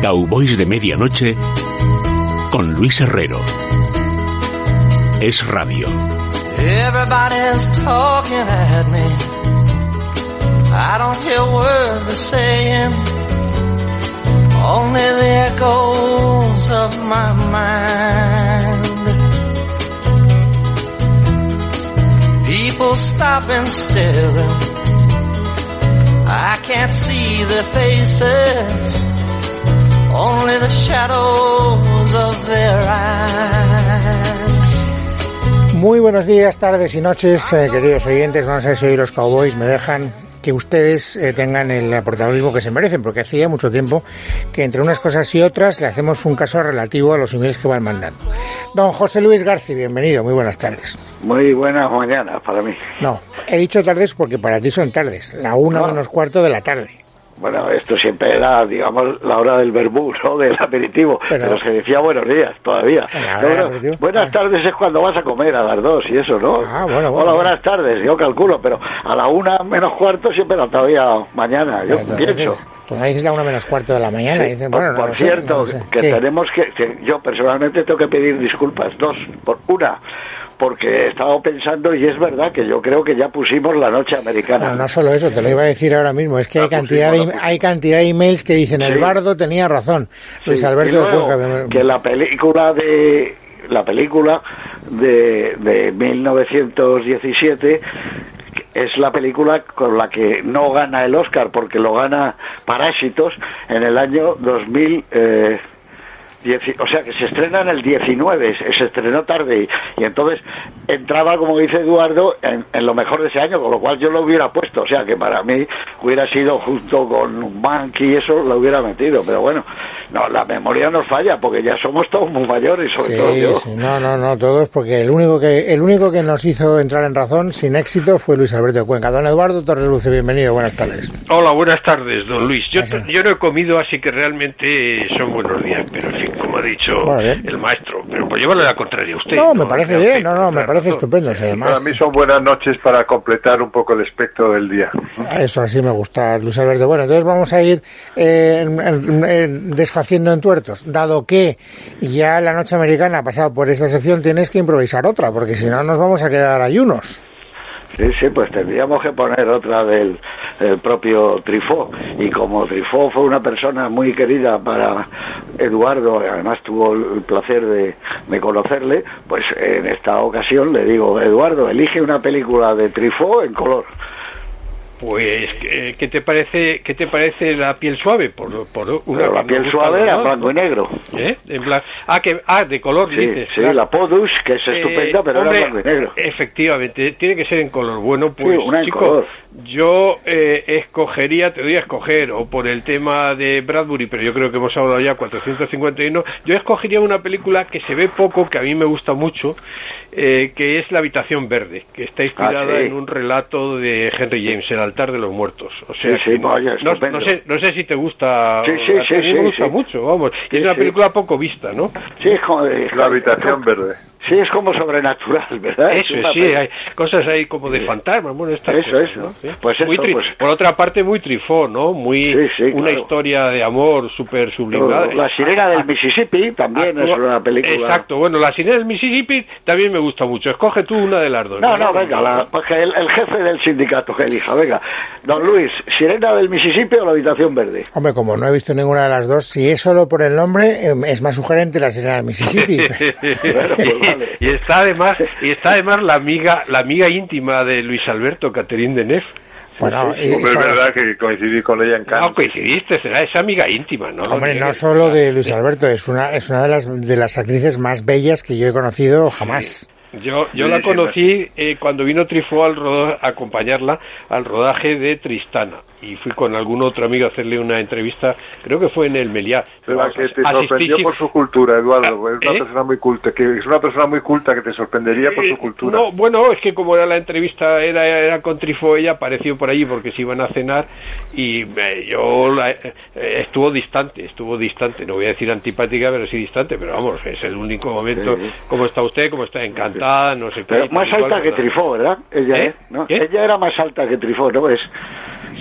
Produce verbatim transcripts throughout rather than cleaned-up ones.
Cowboys de Medianoche con Luis Herrero. Es radio. Everybody's talking at me. I don't hear words they're saying. Only the echoes of my mind. People stop and stare. I can't see their faces. Only the shadows of their eyes. Muy buenos días, tardes y noches, eh, queridos oyentes. No sé si hoy los Cowboys me dejan que ustedes eh, tengan el protagonismo que se merecen, porque hacía mucho tiempo que entre unas cosas y otras le hacemos un caso relativo a los emails que van mandando. Don José Luis García, bienvenido, muy buenas tardes. Muy buenas mañanas para mí. No, he dicho tardes porque para ti son tardes, la una no. menos cuarto de la tarde. Bueno, esto siempre era, digamos, la hora del verbú, ¿no? Del aperitivo. Pero, pero se decía buenos días todavía. No, no, buenas ah. tardes es cuando vas a comer a las dos y eso, ¿no? Ah, bueno, bueno. Hola, buenas tardes, yo calculo, pero a la una menos cuarto siempre era todavía mañana, yo pero, pienso. Pues no dices la una menos cuarto de la mañana. Sí, dices, por, bueno, por no cierto, sé, no sé. que ¿Qué? tenemos que, que... Yo personalmente tengo que pedir disculpas, dos, por una... porque he estado pensando y es verdad que yo creo que ya pusimos la noche americana. Bueno, no solo eso, te lo iba a decir ahora mismo, es que hay cantidad, de, hay cantidad de emails que dicen sí. El Bardo tenía razón, Luis sí. Alberto de Cuenca. Que la película de la película de, de mil novecientos diecisiete es la película con la que no gana el Oscar, porque lo gana Parásitos en el año dos mil... Eh, o sea, que se estrena en el diecinueve, se estrenó tarde y, y entonces entraba, como dice Eduardo, en, en lo mejor de ese año, con lo cual yo lo hubiera puesto, o sea, que para mí hubiera sido junto con Monkey y eso lo hubiera metido, pero bueno, no, la memoria nos falla porque ya somos todos muy mayores, sobre sí, todo yo. Sí, no, no, no, todos, porque el único que el único que nos hizo entrar en razón sin éxito fue Luis Alberto de Cuenca. Don Eduardo Torres Luce, bienvenido, buenas tardes. Hola, buenas tardes, don Luis. Yo, yo no he comido, así que realmente son buenos días, pero en fin, como ha dicho bueno, el maestro, pero pues llévale la contraria a usted. No, no me parece bien, no, no, me parece estupendo. O sea, además... Para mí son buenas noches para completar un poco el espectro del día. Eso así me gusta, Luis Alberto. Bueno, entonces vamos a ir eh, en, en, en, desfaciendo en tuertos. Dado que ya la noche americana ha pasado por esta sección, tienes que improvisar otra, porque si no nos vamos a quedar ayunos. Sí, sí, pues tendríamos que poner otra del, del propio Truffaut. Y como Truffaut fue una persona muy querida para Eduardo, además tuvo el placer de, de conocerle, pues en esta ocasión le digo, Eduardo, elige una película de Truffaut en color. Pues, ¿qué te parece qué te parece La piel suave? Por, por una Pero La piel suave era blanco y negro. ¿Eh? En blanco. Ah, que, ah, de color, sí, dices. Sí, claro. La Podus, que es estupenda, eh, pero hombre, era blanco y negro. Efectivamente, tiene que ser en color. Bueno, pues, sí, una en chico, color. yo eh, escogería, te doy a escoger, o por el tema de Bradbury, pero yo creo que hemos hablado ya cuatrocientos cincuenta y uno, yo escogería una película que se ve poco, que a mí me gusta mucho, eh, que es La habitación verde, que está inspirada ah, sí. en un relato de Henry James, El altar de los muertos. O sea, sí, sí, no, oye, no, no sé, no sé si te gusta. Sí, sí, sí, a mí sí, me gusta sí. mucho, vamos. Sí, es una sí. película poco vista, ¿no? Sí, es como es, La habitación es, verde. Sí, es como sobrenatural, ¿verdad? Eso es, sí, hay cosas ahí como de fantasmas, bueno, estas eso, cosas, eso. ¿no? ¿Sí? Pues eso, muy tri- pues... Por otra parte, muy Truffaut, ¿no? Muy sí, sí, una claro. historia de amor súper sublimada. La sirena del Mississippi también actúa, es una película... Exacto, bueno, La sirena del Mississippi también me gusta mucho. Escoge tú una de las dos. No, no, no venga, la, pues que el, el jefe del sindicato que elija, venga. Don Luis, ¿Sirena del Mississippi o La habitación verde? Hombre, como no he visto ninguna de las dos, si es solo por el nombre, eh, es más sugerente La sirena del Mississippi. Bueno, pues vale. Y está además... Y está además la amiga la amiga íntima de Luis Alberto, Catherine Deneuve. Bueno, y, es verdad que coincidí con ella en Cannes. No, coincidiste, será esa amiga íntima, ¿no? Hombre, no solo de Luis Alberto, es una es una de las de las actrices más bellas que yo he conocido jamás. Yo yo sí, la conocí eh, cuando vino Truffaut al rodaje, a acompañarla al rodaje de Tristana, y fui con algún otro amigo a hacerle una entrevista, creo que fue en el Meliá. Pero que te sorprendió por su cultura, Eduardo, es una ¿Eh? persona muy culta, que es una persona muy culta que te sorprendería por su cultura. No, bueno, es que como era la entrevista, era, era con Truffaut, ella apareció por allí porque se iban a cenar, y eh, yo la, eh, estuvo distante, estuvo distante, no voy a decir antipática, pero sí distante, pero vamos, es el único momento, sí. ¿Cómo está usted? ¿Cómo está? Encantada. No sé qué, pero más alta que Truffaut, ¿verdad? Ella, ¿Eh? ¿eh? ¿no? ¿Qué? Ella era más alta que Truffaut, ¿no? Es...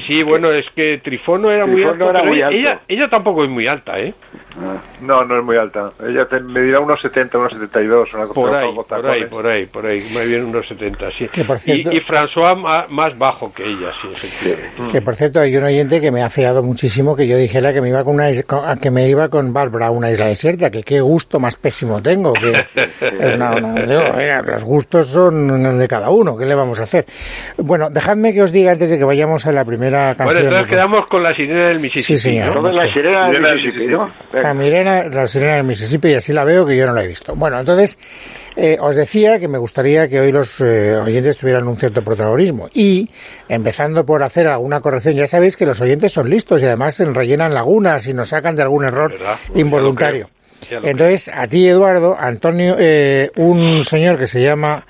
Sí, bueno, es que Trifón no era Trifón muy alto, no era pero muy ella, alto. ella, ella tampoco es muy alta, ¿eh? No, no es muy alta. Ella te medirá unos setenta, unos setenta y dos, una cosa Por ahí, con por ahí, tacones. por ahí, por ahí, más bien unos setenta, sí. Que por cierto- y, y François ma- más bajo que ella, sí, efectivamente. Que por cierto hay un oyente que me ha feado muchísimo que yo dijera que me iba con una is- con- que me iba con Bárbara a una isla desierta, que qué gusto más pésimo tengo, que es una- una- digo, mira, los gustos son de cada uno, ¿qué le vamos a hacer? Bueno, dejadme que os diga antes de que vayamos a la primera canción. Bueno, entonces quedamos con la sirena del Mississippi, Sí, señor. ¿no? Entonces la sirena del Sirena del Mississippi, ¿no? La sirena, la sirena del Mississippi, y así la veo, que yo no la he visto. Bueno, entonces, eh, os decía que me gustaría que hoy los eh, oyentes tuvieran un cierto protagonismo. Y, empezando por hacer alguna corrección, ya sabéis que los oyentes son listos y además se rellenan lagunas y nos sacan de algún error ¿Verdad? involuntario. Ya lo creo. Entonces, a ti, Eduardo, Antonio, eh, un señor que se llama...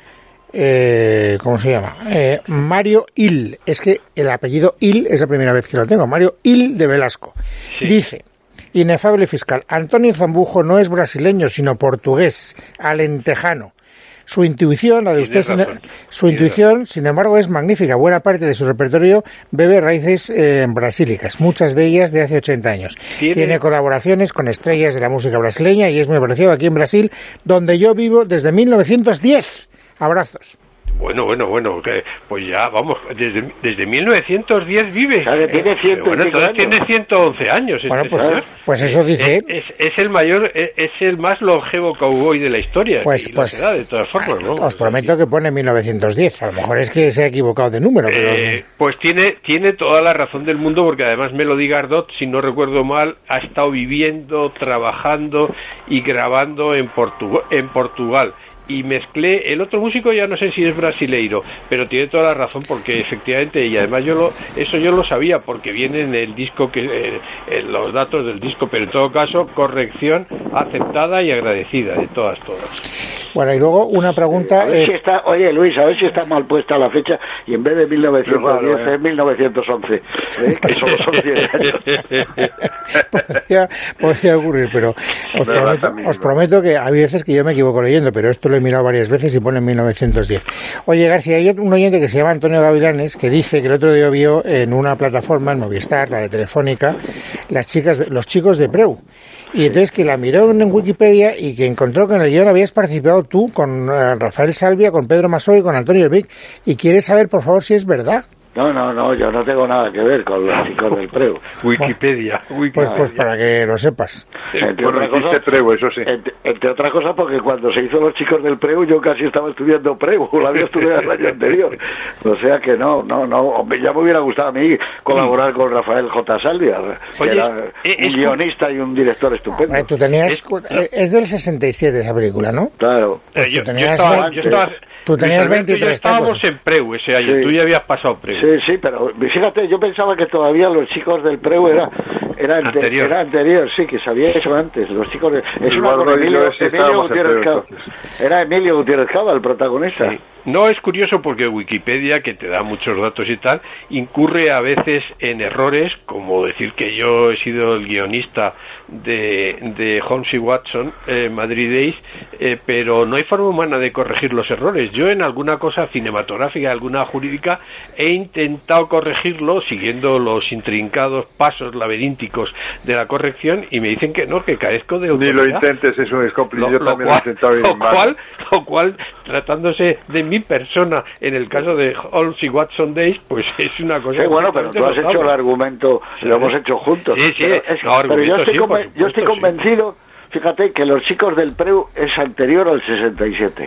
Eh, ¿Cómo se llama? Eh, Mario Il. Es que el apellido Il es la primera vez que lo tengo. Mario Il de Velasco. Sí. Dice, inefable fiscal, Antonio Zambujo no es brasileño, sino portugués, alentejano. Su intuición, la de usted, Tienes sin- razón, su tienes intuición, sin embargo, es magnífica. Buena parte de su repertorio bebe raíces eh, brasílicas, muchas de ellas de hace ochenta años. Tiene- Tiene colaboraciones con estrellas de la música brasileña y es muy apreciado aquí en Brasil, donde yo vivo desde mil novecientos diez. Abrazos. Bueno, bueno, bueno, que, pues ya, vamos, desde, desde mil novecientos diez vive. O sea, que tiene Eh, ciento y bueno, pico entonces años. tiene ciento once años. este Bueno, pues, señor. pues eso dice. Es, es, es el mayor, es, es el más longevo cowboy de la historia. Pues, y la pues será, de todas formas, ¿no? os prometo que pone mil novecientos diez. A lo mejor es que se ha equivocado de número, pero... Eh, pues tiene tiene toda la razón del mundo, porque además Melody Gardot, si no recuerdo mal, ha estado viviendo, trabajando y grabando en, Portu- en Portugal. Y mezclé, el otro músico ya no sé si es brasileiro, pero tiene toda la razón, porque efectivamente, y además yo lo, eso yo lo sabía porque viene en el disco, que eh, en los datos del disco, pero en todo caso corrección aceptada y agradecida de todas todas. Bueno, y luego una pregunta... A ver si eh, está, oye Luis, a ver si está mal puesta la fecha y en vez de mil novecientos diez Claro, eh. es mil novecientos once, ¿eh? Que solo son diez años. podría, podría ocurrir, pero os Verdad, prometo, también, os ¿no? prometo que hay veces que yo me equivoco leyendo, pero esto lo he mirado varias veces y pone mil novecientos diez. Oye, García, hay un oyente que se llama Antonio Gavilanes que dice que el otro día vio en una plataforma, en Movistar, la de Telefónica, las chicas, de- los chicos de Preu. Y entonces que la miró en Wikipedia y que encontró que en el guión habías participado tú con eh, Rafael Salvia, con Pedro Masó y con Antonio Vic. Y quiere saber, por favor, si es verdad. No, no, no, yo no tengo nada que ver con los chicos del Preu. Wikipedia, Pues, Wikipedia. pues para que lo sepas. Entre, Bueno, otras hiciste cosas, Preu, eso sí. entre, entre otras cosas porque cuando se hizo los chicos del Preu yo casi estaba estudiando Preu, lo había estudiado el año anterior. O sea que no, no, no, hombre, ya me hubiera gustado a mí colaborar con Rafael J. Salvia, que Oye, era eh, un es- guionista y un director estupendo. Hombre, tú tenías, Es- eh, es del sesenta y siete esa película, ¿no? Claro. Pues Eh, tú yo, yo tenías estaba, veinte, yo estaba- tú tenías Luis Alberto y yo veintitrés estábamos tacos. en Preu ese año, Sí. tú ya habías pasado Preu. Sí, sí, pero fíjate, yo pensaba que todavía los chicos del Preu era era, ante- Anterior. era anterior, sí, que se había hecho antes. Los chicos de, es una Eduardo con y yo Emilio, sí Emilio estábamos en Gutiérrez Preu, Cava. entonces. Era Emilio Gutiérrez Cava el protagonista. Sí. No es curioso porque Wikipedia, que te da muchos datos y tal, incurre a veces en errores, como decir que yo he sido el guionista de, de Holmes y Watson, eh, Madrid Days, eh, pero no hay forma humana de corregir los errores. Yo en alguna cosa cinematográfica, alguna jurídica, he intentado corregirlo siguiendo los intrincados pasos laberínticos de la corrección y me dicen que no, que carezco de Ni autoridad. lo intentes, es un escoplo. Lo, Yo lo también cual, lo he intentado ir lo en vano. cual, lo cual, tratándose de mi persona, en el caso de Holmes y Watson Days, pues es una cosa... Sí, bueno, pero tú has hecho el argumento, Sí. lo hemos hecho juntos. Sí, sí, Pero, es- no, pero yo argumento estoy, sí, por conven- yo estoy supuesto, sí. convencido, fíjate, que los chicos del Preu es anterior al sesenta y siete.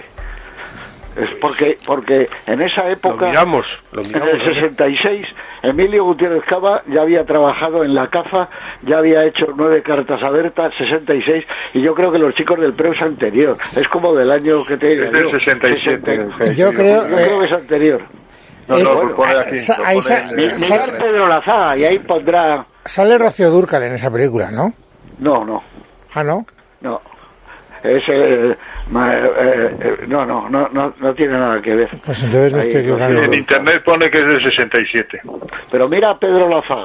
Es porque porque en esa Lo época, miramos, lo en miramos. el sesenta y seis, Emilio Gutiérrez Cava ya había trabajado en la CAFA, ya había hecho nueve cartas abiertas, sesenta y seis, y yo creo que los chicos del Preu es anterior. Es como del año que te Es del sesenta y siete. sesenta. Yo creo- Yo creo que es anterior. No, Es- no, lo pone aquí. sa- lo ahí pone sa- en- Mi- sa- Miguel Pedro Lazaga, y ahí pondrá... Sale Rocío Dúrcal en esa película, ¿no? No, no. Ah, ¿no? No, es eh, ma- eh, eh, no, no, no, no, no tiene nada que ver. Pues entonces me Ahí, estoy equivocando. En internet pone que es del sesenta y siete. Pero mira a Pedro Lazaga,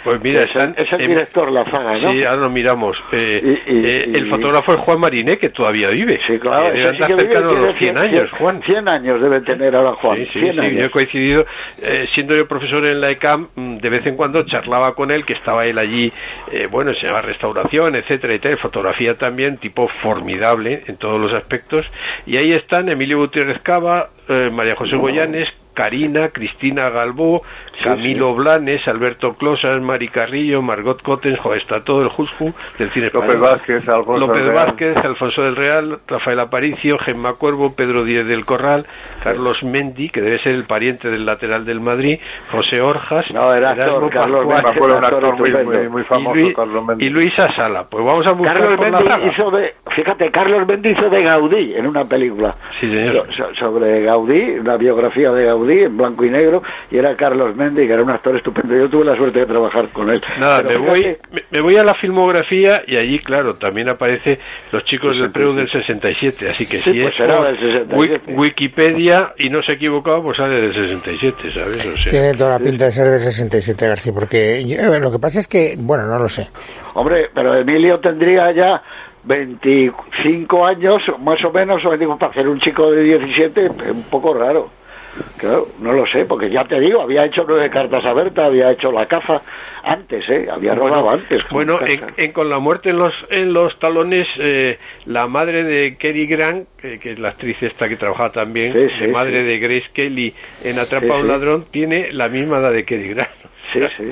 Pues mira, es el, es el eh, director La Zaga, ¿no? Sí, ahora lo miramos. Eh, y, y, eh, y, el fotógrafo es Juan Mariné, que todavía vive. Sí, claro. Debe andar cercano a los cien años, Juan. cien años debe tener ahora Juan. Sí, sí, cien sí. años. Yo he coincidido, eh, siendo yo profesor en la E C A M, de vez en cuando charlaba con él, que estaba él allí, eh, bueno, se llama restauración, etcétera, y tal, fotografía también, tipo formidable en todos los aspectos. Y ahí están Emilio Gutiérrez Cava, eh, María José Goyanes, Karina, Cristina Galbó, Camilo sí, sí. Blanes, Alberto Closas, Mari Carrillo, Margot Cottens, joder, está todo el Juscu del cine español. López Vázquez, Alfonso López del Vázquez, Real. Alfonso del Real, Rafael Aparicio, Gemma Cuervo, Pedro Díez del Corral, Carlos Mendi, que debe ser el pariente del lateral del Madrid, José Orjas, no, era actor, Carlos Mendi, fue un actor muy, muy, muy famoso, y, Luis, Carlos Mendi. Y Luisa Sala. Pues vamos a buscar Carlos por Mendi la Zaga. hizo de, fíjate, Carlos Mendi hizo de Gaudí en una película. Sí, señor. So, sobre Gaudí, una biografía de Gaudí en blanco y negro, y era Carlos Mendi, que era un actor estupendo. Yo tuve la suerte de trabajar con él. Nada, Pero me fíjate, voy me, me voy a la filmografía y allí, claro, también aparece Los chicos del Preu del sesenta y siete, así que sí, si pues es será del sesenta y siete. Wikipedia y no se ha equivocado, pues sale del sesenta y siete, ¿sabes? O sea, tiene toda la pinta de ser del sesenta y siete, García, porque yo, lo que pasa es que, bueno, no lo sé. Hombre, pero Emilio tendría ya veinticinco años, más o menos, o digo, para ser un chico de diecisiete, es un poco raro. Claro, no lo sé, porque ya te digo, había hecho nueve cartas a Berta, había hecho La caza antes, ¿eh? Había rodado bueno, antes. Bueno, en, en Con la muerte en los en los talones, eh, la madre de Cary Grant, eh, que es la actriz esta que trabaja también, sí, sí, de madre sí. de Grace Kelly en Atrapa sí, a un sí. ladrón, tiene la misma edad de Cary Grant. Sí, sí,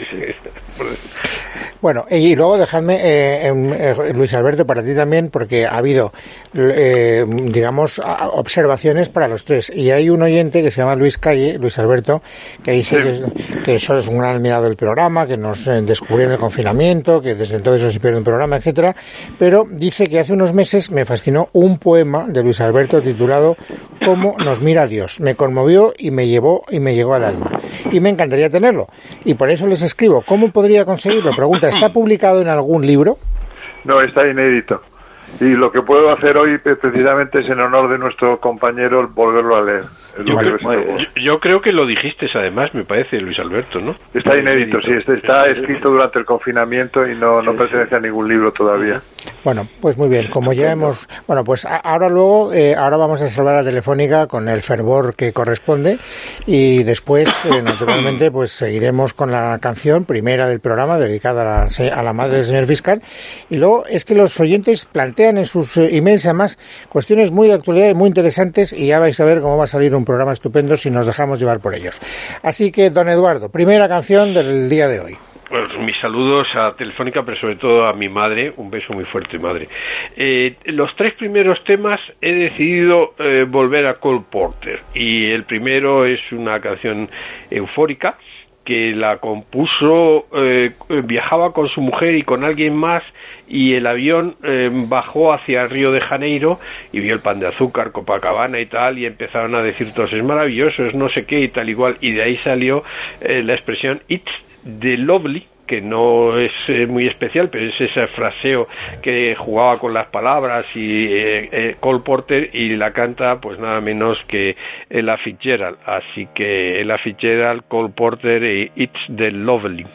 sí. Bueno, y luego dejadme, eh, eh, Luis Alberto, para ti también, porque ha habido, eh, digamos, observaciones para los tres. Y hay un oyente que se llama Luis Calle, Luis Alberto, que dice sí. que, que eso es un gran admirador del programa, que nos eh, descubrió en el confinamiento, que desde entonces no se pierde un programa, etcétera. Pero dice que hace unos meses me fascinó un poema de Luis Alberto titulado Cómo nos mira Dios. Me conmovió y me llevó y me llegó al alma. Y me encantaría tenerlo. Y por eso les escribo, ¿cómo podría conseguirlo? Pregunta, ¿está publicado en algún libro? No, está inédito. Y lo que puedo hacer hoy precisamente es en honor de nuestro compañero volverlo a leer. Yo creo, yo, yo creo que lo dijiste además, me parece, Luis Alberto, ¿no? Está inédito, sí, está, está escrito durante el confinamiento y no, no pertenece a ningún libro todavía. Bueno, pues muy bien, como ya hemos... Bueno, pues ahora luego, eh, ahora vamos a salvar a Telefónica con el fervor que corresponde y después, eh, naturalmente, pues seguiremos con la canción primera del programa dedicada a la, a la madre del señor fiscal. Y luego es que los oyentes plantean en sus emails además cuestiones muy de actualidad y muy interesantes y ya vais a ver cómo va a salir un programa estupendo si nos dejamos llevar por ellos. Así que, don Eduardo, primera canción del día de hoy. Pues mis saludos a Telefónica, pero sobre todo a mi madre, un beso muy fuerte, madre. Eh, los tres primeros temas he decidido eh, volver a Cole Porter, y el primero es una canción eufórica que la compuso, eh, viajaba con su mujer y con alguien más, y el avión eh, bajó hacia Río de Janeiro y vio el Pan de Azúcar, Copacabana y tal, y empezaron a decir todos, es maravilloso, es no sé qué y tal igual, y de ahí salió eh, la expresión It's the Lovely, que no es eh, muy especial, pero es ese fraseo que jugaba con las palabras, y eh, eh, Cole Porter, y la canta pues nada menos que Ella Fitzgerald, así que Ella Fitzgerald, Cole Porter y It's the Lovely.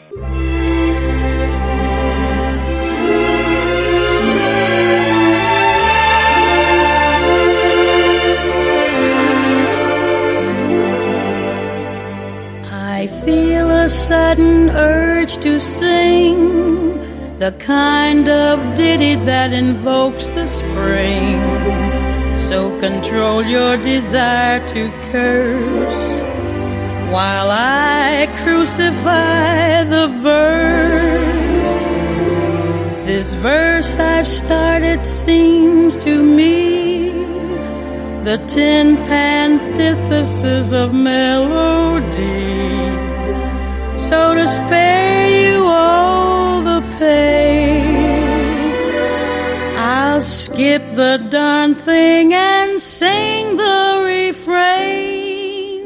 I feel a sudden urge to sing the kind of ditty that invokes the spring. So control your desire to curse while I crucify the verse. This verse I've started seems to me the tin antithesis of melody. So to spare you all the pain, I'll skip the darn thing and sing the refrain.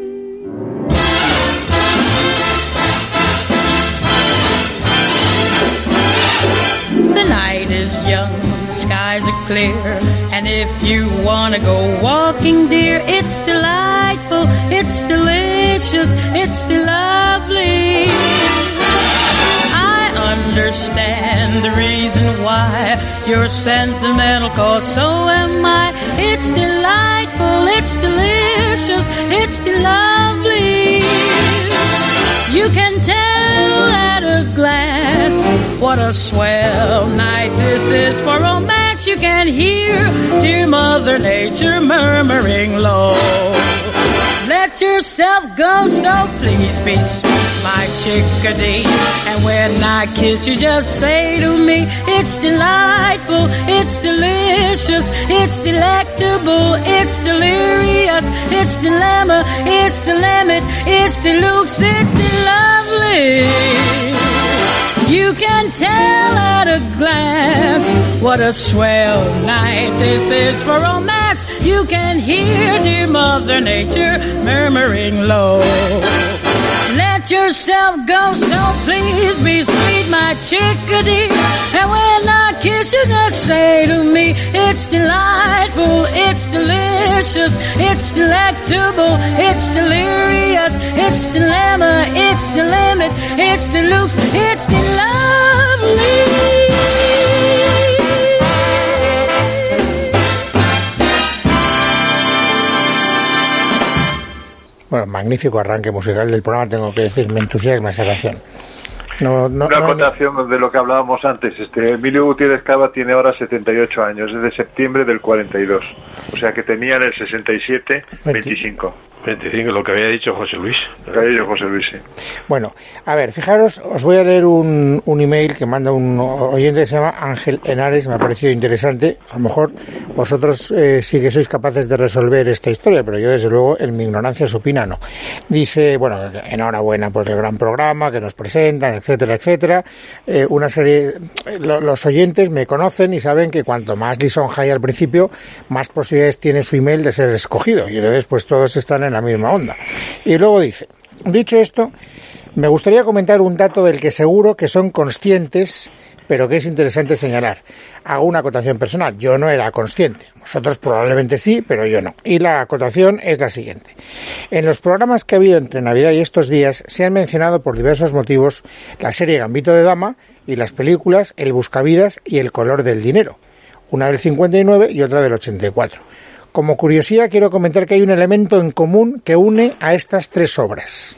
The night is young, the skies are clear, and if you wanna go walking, dear, it's delightful, it's delicious, it's lovely. I understand the reason why you're sentimental, 'cause so am I. It's delightful, it's delicious, it's lovely. You can tell at a glance what a swell night this is for romance. You can hear dear Mother Nature murmuring low. Let yourself go, so please be sweet, my chickadee. And when I kiss you, just say to me, it's delightful, it's delicious, it's delectable, it's delirious, it's dilemma, it's the limit, it's deluxe, it's the lovely. You can tell at a glance what a swell night this is for romance. You can hear dear Mother Nature murmuring low. Let yourself go, so please be sweet, my chickadee. And when I kiss you, just say to me, it's delightful, it's delicious, it's delectable, it's delirious, it's dilemma, it's the limit, it's deluxe, it's the lovely. Bueno, magnífico arranque musical del programa, tengo que decir, me entusiasma esa canción. No, no, Una no, acotación no... de lo que hablábamos antes. Este Emilio Gutiérrez Cava tiene ahora setenta y ocho años, es de septiembre del cuarenta y dos. O sea que tenía en el sesenta y siete veinticinco. veinticinco, lo que había dicho José Luis. Lo que había dicho José Luis, sí. Bueno, a ver, fijaros, os voy a leer un, un email que manda un oyente que se llama Ángel Henares, me ha parecido interesante. A lo mejor vosotros eh, sí que sois capaces de resolver esta historia, pero yo desde luego en mi ignorancia supina no. Dice, bueno, enhorabuena por el gran programa que nos presentan, etcétera, etcétera. Eh, una serie, lo, los oyentes me conocen y saben que cuanto más lisonja hay al principio, más posibilidades tiene su email de ser escogido. Y entonces pues todos están en la misma onda. Y luego dice, dicho esto, me gustaría comentar un dato del que seguro que son conscientes, pero que es interesante señalar. Hago una acotación personal, yo no era consciente, vosotros probablemente sí, pero yo no. Y la acotación es la siguiente. En los programas que ha habido entre Navidad y estos días se han mencionado por diversos motivos la serie Gambito de Dama y las películas El Buscavidas y El Color del Dinero, una del cincuenta y nueve y otra del ochenta y cuatro. Como curiosidad quiero comentar que hay un elemento en común que une a estas tres obras.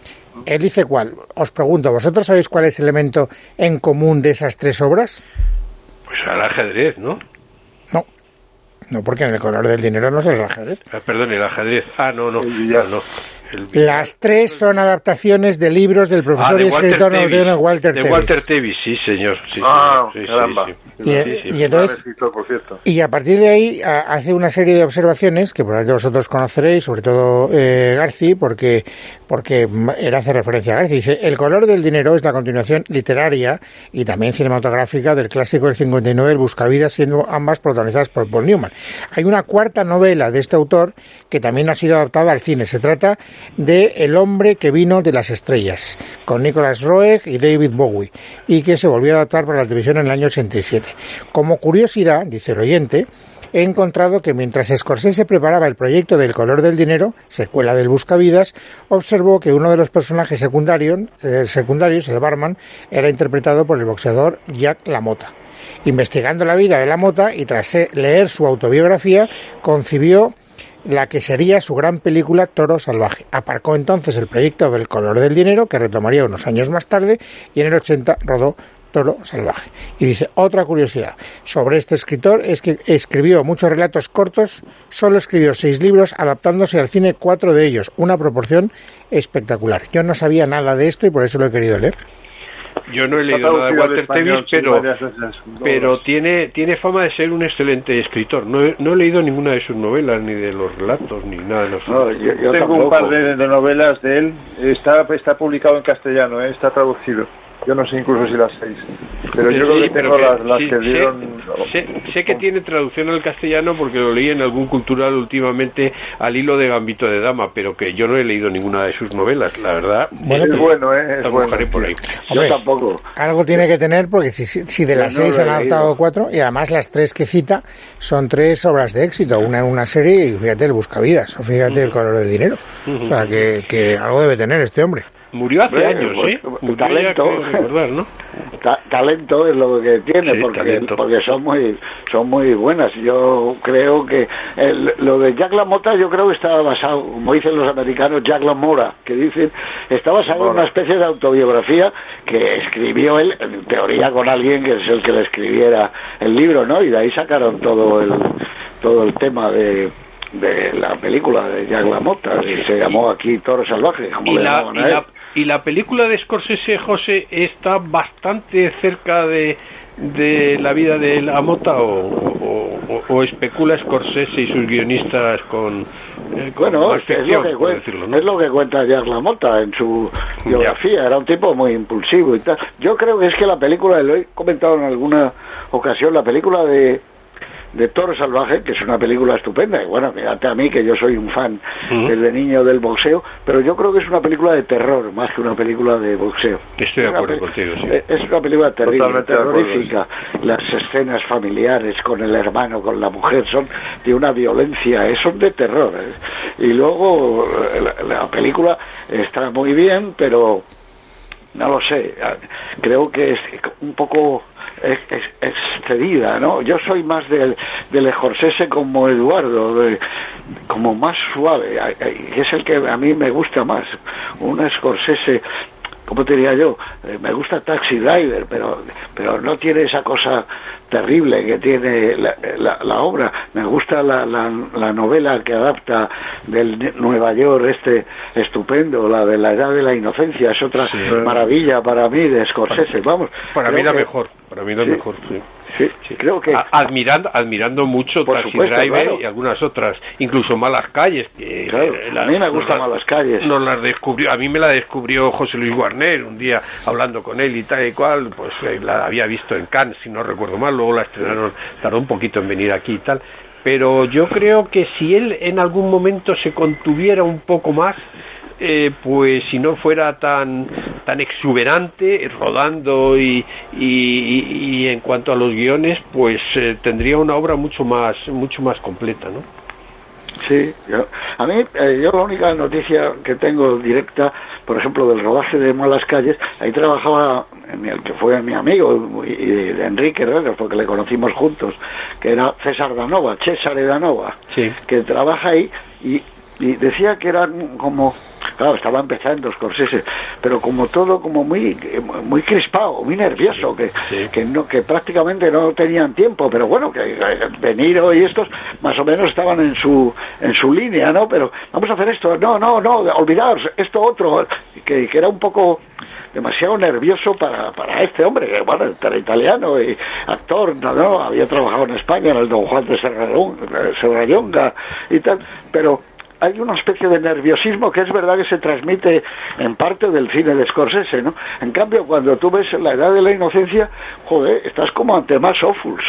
Él dice cuál. Os pregunto, ¿vosotros sabéis cuál es el elemento en común de esas tres obras? Pues al ajedrez, ¿no? No, no, porque en El Color del Dinero no es el ajedrez. Ah, perdón, el ajedrez. Ah, no, no, ya no. El... Las tres son adaptaciones de libros del profesor ah, y escritor norteamericano Walter Tevis. De Walter Tevis, sí, señor. Sí, ah, sí, caramba. Sí, sí. Y, Sí, sí, y entonces, escritor, por cierto. Y a partir de ahí a, hace una serie de observaciones que probablemente vosotros conoceréis, sobre todo eh, Garci, porque porque él hace referencia a Garci. Dice, El Color del Dinero es la continuación literaria y también cinematográfica del clásico del cincuenta y nueve, El Buscavidas, siendo ambas protagonizadas por Paul Newman. Hay una cuarta novela de este autor que también ha sido adaptada al cine. Se trata de El hombre que vino de las estrellas, con Nicholas Roeg y David Bowie, y que se volvió a adaptar para la televisión en el año ochenta y siete. Como curiosidad, dice el oyente, he encontrado que mientras Scorsese preparaba el proyecto del Color del Dinero, secuela del Buscavidas, observó que uno de los personajes secundarios, eh, secundarios, el barman, era interpretado por el boxeador Jack LaMotta. Investigando la vida de LaMotta y tras leer su autobiografía, concibió la que sería su gran película Toro Salvaje. Aparcó entonces el proyecto del Color del Dinero, que retomaría unos años más tarde, y en el ochenta rodó Toro Salvaje. Y dice, otra curiosidad sobre este escritor es que escribió muchos relatos cortos, solo escribió seis libros, adaptándose al cine cuatro de ellos, una proporción espectacular. Yo no sabía nada de esto y por eso lo he querido leer. Yo no he leído nada de Walter Tevis, pero, pero tiene tiene fama de ser un excelente escritor. No he, no he leído ninguna de sus novelas, ni de los relatos, ni nada de los... No, yo, yo tengo tampoco. un par de, de novelas de él, está, está publicado en castellano, ¿eh? Está traducido. Yo no sé incluso si las seis, pero yo sí, creo que tengo que, las, las sí, que dieron... Sé, sé, sé que tiene traducción al castellano porque lo leí en algún cultural últimamente al hilo de Gambito de Dama, pero que yo no he leído ninguna de sus novelas, la verdad. Bueno, es bueno, ¿eh? Es bueno, por ahí. Hombre, yo tampoco. Algo tiene que tener porque si, si de las no seis han adaptado cuatro, y además las tres que cita son tres obras de éxito, una en una serie y fíjate El Buscavidas, o fíjate uh-huh. El Color del Dinero. Uh-huh. O sea, que, que algo debe tener este hombre. Murió hace bueno, años, pues, ¿eh? Murió talento. Ya, recordar, ¿no? ta talento es lo que tiene, sí, porque porque son muy son muy buenas. Yo creo que el, lo de Jack LaMotta yo creo que estaba basado, como dicen los americanos, Jack LaMora, que dicen, está basado en una especie de autobiografía que escribió él, en teoría con alguien que es el que le escribiera el libro, ¿no? Y de ahí sacaron todo el todo el tema de de la película de Jack LaMotta, y se llamó aquí Toro Salvaje, como y le la, llamaban y a él. la y la película de Scorsese, José, está bastante cerca de de la vida de LaMotta, o, o, o especula Scorsese y sus guionistas con, eh, con bueno, es, ficción, es, lo que decirlo, ¿no? es lo que cuenta Jack LaMotta en su biografía. Ya. Era un tipo muy impulsivo y tal. Yo creo que es que la película, lo he comentado en alguna ocasión, la película de de Toro Salvaje, que es una película estupenda, y bueno, fíjate a mí que yo soy un fan uh-huh. desde niño del boxeo, pero yo creo que es una película de terror más que una película de boxeo. Estoy de acuerdo contigo, sí. Es una película terrible, totalmente terrorífica. Las escenas familiares con el hermano, con la mujer, son de una violencia, son de terror. ¿eh? Y luego la, la película está muy bien, pero no lo sé, creo que es un poco ex, ex, excedida, ¿no? Yo soy más del, del Scorsese como Eduardo, de, como más suave, que es el que a mí me gusta más. Un Scorsese, ¿cómo te diría yo? Eh, me gusta Taxi Driver, pero pero no tiene esa cosa terrible que tiene la, la, la obra. Me gusta la, la, la novela que adapta del Nueva York, este estupendo, la de la Edad de la Inocencia, es otra sí, maravilla para mí de Scorsese, vamos. Para mí la que, mejor, para mí la sí, mejor, sí. Sí, sí, creo que admirando admirando mucho Taxi supuesto, Driver claro. y algunas otras, incluso Malas Calles, que claro, la, a mí me gusta Malas Calles. Nos las descubrió, a mí me la descubrió José Luis Guarner un día hablando con él y tal y cual, pues eh, la había visto en Cannes, si no recuerdo mal, luego la estrenaron, tardó un poquito en venir aquí y tal, pero yo creo que si él en algún momento se contuviera un poco más, Eh, pues si no fuera tan tan exuberante rodando y, y, y en cuanto a los guiones, pues eh, tendría una obra mucho más mucho más completa, ¿no? Sí, yo, a mí eh, yo la única noticia que tengo directa, por ejemplo, del rodaje de Malas Calles, ahí trabajaba en el que fue mi amigo y de, de Enrique Herrera, porque le conocimos juntos, que era César Danova, César Danova, sí. que trabaja ahí y y decía que eran como, claro, estaba empezando Scorsese, pero como todo como muy muy crispado, muy nervioso, que sí. que no que prácticamente no tenían tiempo, pero bueno, que De Niro y estos más o menos estaban en su en su línea, ¿no? Pero vamos a hacer esto, no, no, no, olvidaos, esto otro, que, que era un poco demasiado nervioso para, para este hombre, que bueno, era italiano y actor, no, no, había trabajado en España en el Don Juan de Serrallonga y tal, pero hay una especie de nerviosismo que es verdad que se transmite en parte del cine de Scorsese, ¿no? En cambio, cuando tú ves La Edad de la Inocencia, joder, estás como ante Max Ophuls.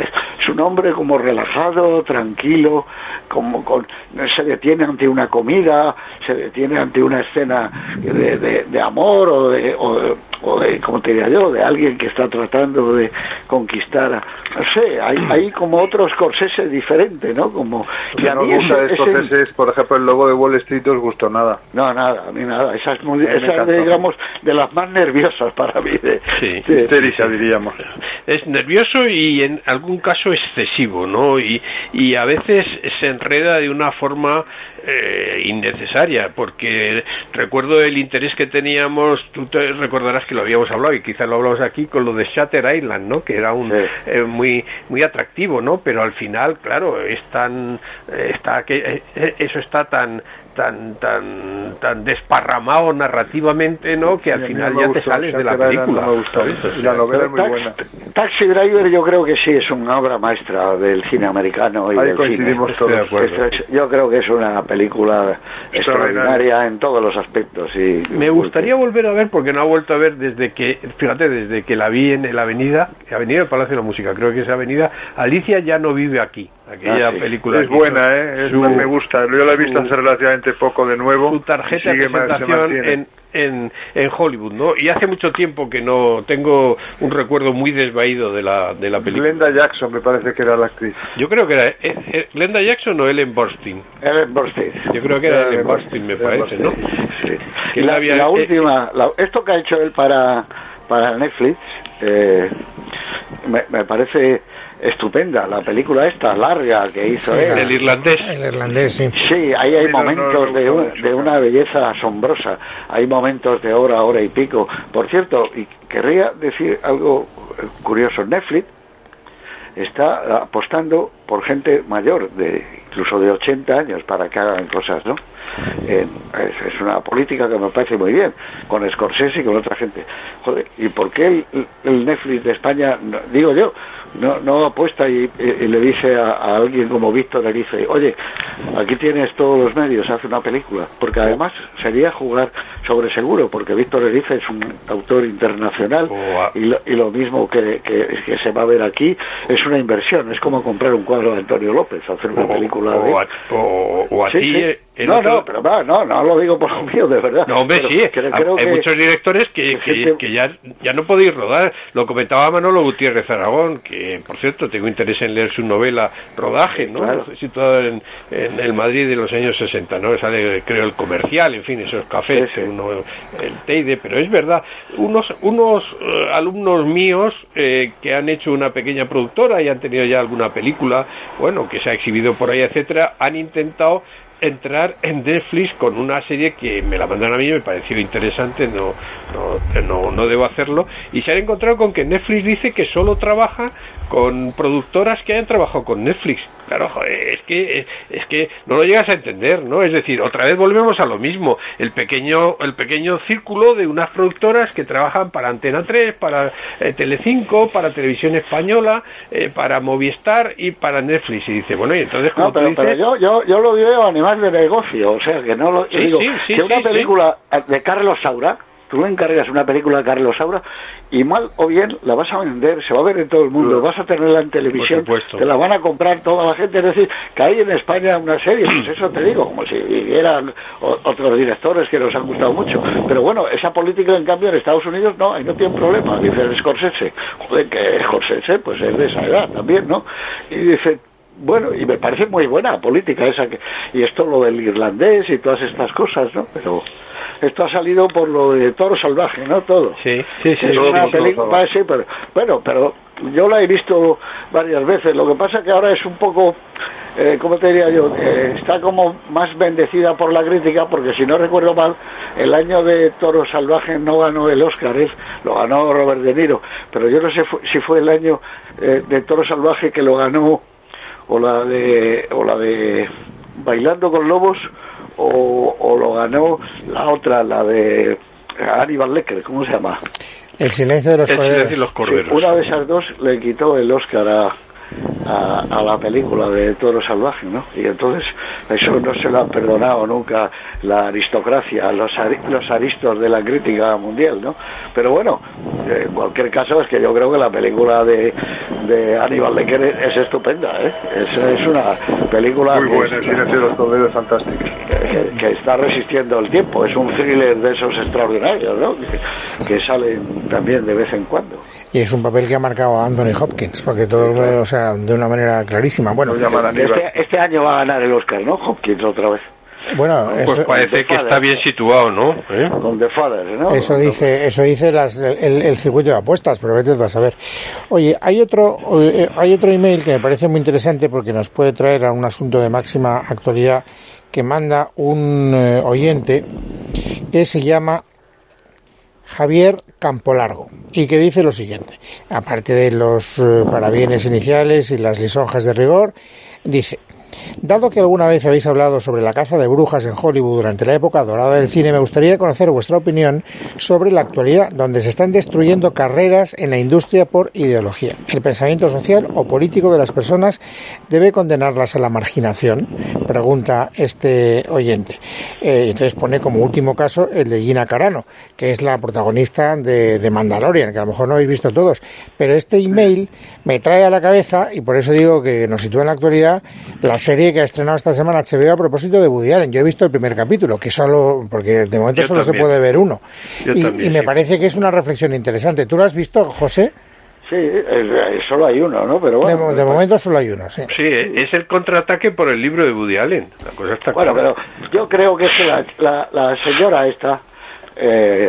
Es un hombre como relajado, tranquilo, como con, se detiene ante una comida, se detiene ante una escena de, de, de amor o de, o de, o de, como te diría yo, de alguien que está tratando de conquistar, no sé, hay, hay como otro Scorsese diferente, ¿no? Como que a mí no gusta de Scorsese es, por ejemplo, El Lobo de Wall Street, ¿os gustó nada? No, nada, a mí nada. Esa es, muy, esa es digamos, de las más nerviosas para mí. De, sí, de, Teresa, diríamos. Es nervioso y en algún caso excesivo, ¿no? Y, y a veces se enreda de una forma eh, innecesaria, porque recuerdo el interés que teníamos, tú te recordarás que lo habíamos hablado y quizás lo hablamos aquí con lo de Shutter Island, ¿no? Que era un sí. eh, muy muy atractivo, ¿no? Pero al final, claro, es tan eh, está que eh, eso está tan tan tan tan desparramado narrativamente, ¿no? Que al sí, final ya te sales de la película. No me gusta, ¿sabes? La novela es muy Tax, buena. Taxi Driver yo creo que sí es una obra maestra del cine americano y ahí del coincidimos cine. todos de acuerdo. Es, yo creo que es una película extraordinaria en todos los aspectos. Y me gustaría volver a ver, porque no ha vuelto a ver desde que, fíjate, desde que la vi en la avenida, Avenida del Palacio de la Música, creo que es Avenida Alicia ya no vive aquí. Aquella ah, sí. película es buena, ¿eh? Es, su, me gusta. Yo la he visto su, hace relativamente poco de nuevo. Su tarjeta de presentación en, en, en Hollywood, ¿no? Y hace mucho tiempo que no tengo un recuerdo muy desvaído de la de la película. Glenda Jackson me parece que era la actriz. Yo creo que era eh, eh, Glenda Jackson o Ellen Burstyn. Ellen Burstyn. Yo creo que era Ellen Burstyn, me parece, ¿no? Sí. Que la, había, la última, eh, la, esto que ha hecho él para para Netflix. eh, me, me parece estupenda la película esta larga que hizo sí, él. El irlandés. El irlandés, sí. Sí, ahí hay Sí, no, momentos no, no, de, un- mucho, de una belleza asombrosa. Hay momentos de hora, hora y pico. Por cierto, y querría decir algo eh, curioso. Netflix está apostando por gente mayor, de incluso de ochenta años, para que hagan cosas, ¿no? Eh, es, es una política que me parece muy bien, con Scorsese y con otra gente. Joder, ¿y por qué el, el Netflix de España, no, digo yo, no, no apuesta y, y, y le dice a, a alguien como Víctor, le dice, oye, aquí tienes todos los medios, haz una película? Porque además sería jugar sobre seguro, porque Víctor Erice es un autor internacional y lo, y lo mismo que, que, que se va a ver aquí, es una inversión, es como comprar un cuadro de Antonio López, hacer una O, película o, de... a, o, o a Sí, ti... sí. el No, otro- no, pero va, no, no lo digo por lo mío, de verdad. No, hombre, Pero sí, creo- hay creo que- muchos directores que, que que, gente- que ya, ya no podéis rodar. Lo comentaba Manolo Gutiérrez Aragón, que por cierto tengo interés en leer su novela Rodaje, ¿no? Claro. Situado en, en el Madrid de los años sesenta, ¿no? Sale, creo, El Comercial, en fin, esos cafés, Sí, sí. uno, el Teide, pero es verdad, unos, unos eh, alumnos míos eh, que han hecho una pequeña productora y han tenido ya alguna película, bueno, que se ha exhibido por ahí, etcétera, han intentado entrar en Netflix con una serie que me la mandaron a mí y me pareció interesante, no, no, no, no debo hacerlo, y se han encontrado con que Netflix dice que solo trabaja con productoras que hayan trabajado con Netflix. Claro, joder, es que es que no lo llegas a entender, ¿no? Es decir, otra vez volvemos a lo mismo, el pequeño el pequeño círculo de unas productoras que trabajan para Antena tres, para eh, Telecinco, para Televisión Española, eh, para Movistar y para Netflix. Y dice, bueno, y entonces como No, pero, tú dices, pero yo, yo, yo lo veo a nivel de negocio, o sea, que no lo Sí, digo, sí, sí, que una sí, película de Carlos Saura, tú le encargas una película de Carlos Saura y mal o bien la vas a vender, se va a ver en todo el mundo, vas a tenerla en televisión, Por supuesto. te la van a comprar toda la gente, es decir, que hay en España una serie, pues eso te digo, como si eran o- otros directores que nos han gustado mucho, pero bueno, esa política en cambio en Estados Unidos no, ahí no tienen problema, dice el Scorsese, joder, que Scorsese pues es de esa edad también, ¿no? Y dice, bueno, y me parece muy buena política esa que, y esto lo del irlandés y todas estas cosas, ¿no? Pero esto ha salido por lo de Toro Salvaje, ¿no? Todo. sí, sí, sí, Es sí, una sí, película, sí, pero bueno, pero yo la he visto varias veces. Lo que pasa que ahora es un poco, eh, ¿cómo te diría yo? Eh, está como más bendecida por la crítica, porque si no recuerdo mal, el año de Toro Salvaje no ganó el Oscar, ¿eh? Lo ganó Robert De Niro, pero yo no sé fu- si fue el año eh, de Toro Salvaje que lo ganó o la de o la de Bailando con Lobos o, o lo ganó la otra, la de Aníbal Lecter, ¿cómo se llama? El silencio de los El corderos. silencio de los corderos. Sí, una de esas dos le quitó el Oscar a, a, a la película de Toro Salvaje, ¿no? Y entonces eso no se lo ha perdonado nunca la aristocracia, los, ari- los aristos de la crítica mundial, ¿no? Pero bueno, en cualquier caso es que yo creo que la película de, de Aníbal Lecter es estupenda, ¿eh? Es, es una película Muy que, buena, el silencio de los corderos, fantástica. que, que está resistiendo el tiempo, es un thriller de esos extraordinarios, ¿no? Que, que salen también de vez en cuando. Y es un papel que ha marcado a Anthony Hopkins, porque todo, o sea, de una manera clarísima. Bueno, Lo llaman Aníbal. Este, este año va a ganar el Oscar, ¿no? Hopkins otra vez. bueno, pues eso, parece que está bien situado, ¿no? ¿Eh? Con The Father, ¿no? eso dice, eso dice las, el, el circuito de apuestas, pero vete tú a saber. Oye, hay otro, eh, hay otro email que me parece muy interesante porque nos puede traer a un asunto de máxima actualidad que manda un eh, oyente que se llama Javier Campolargo y que dice lo siguiente, aparte de los eh, parabienes iniciales y las lisonjas de rigor, dice: dado que alguna vez habéis hablado sobre la caza de brujas en Hollywood durante la época dorada del cine, me gustaría conocer vuestra opinión sobre la actualidad, donde se están destruyendo carreras en la industria por ideología. ¿El pensamiento social o político de las personas debe condenarlas a la marginación? Pregunta este oyente. Eh, entonces pone como último caso el de Gina Carano, que es la protagonista de, de Mandalorian, que a lo mejor no habéis visto todos, pero este email me trae a la cabeza, y por eso digo que nos sitúa en la actualidad, la serie que ha estrenado esta semana H B O a propósito de Woody Allen. Yo he visto el primer capítulo, que solo, porque de momento Yo solo también. se puede ver uno. Yo Y, también, y me sí. parece que es una reflexión interesante. ¿Tú lo has visto, José? Sí, es- solo hay uno, ¿no? Pero De, bueno, mo- de pues- momento solo hay uno, sí. Sí, eh, es el contraataque por el libro de Woody Allen. La cosa está Bueno, clara. pero yo creo que es que la, la, la señora esta, eh,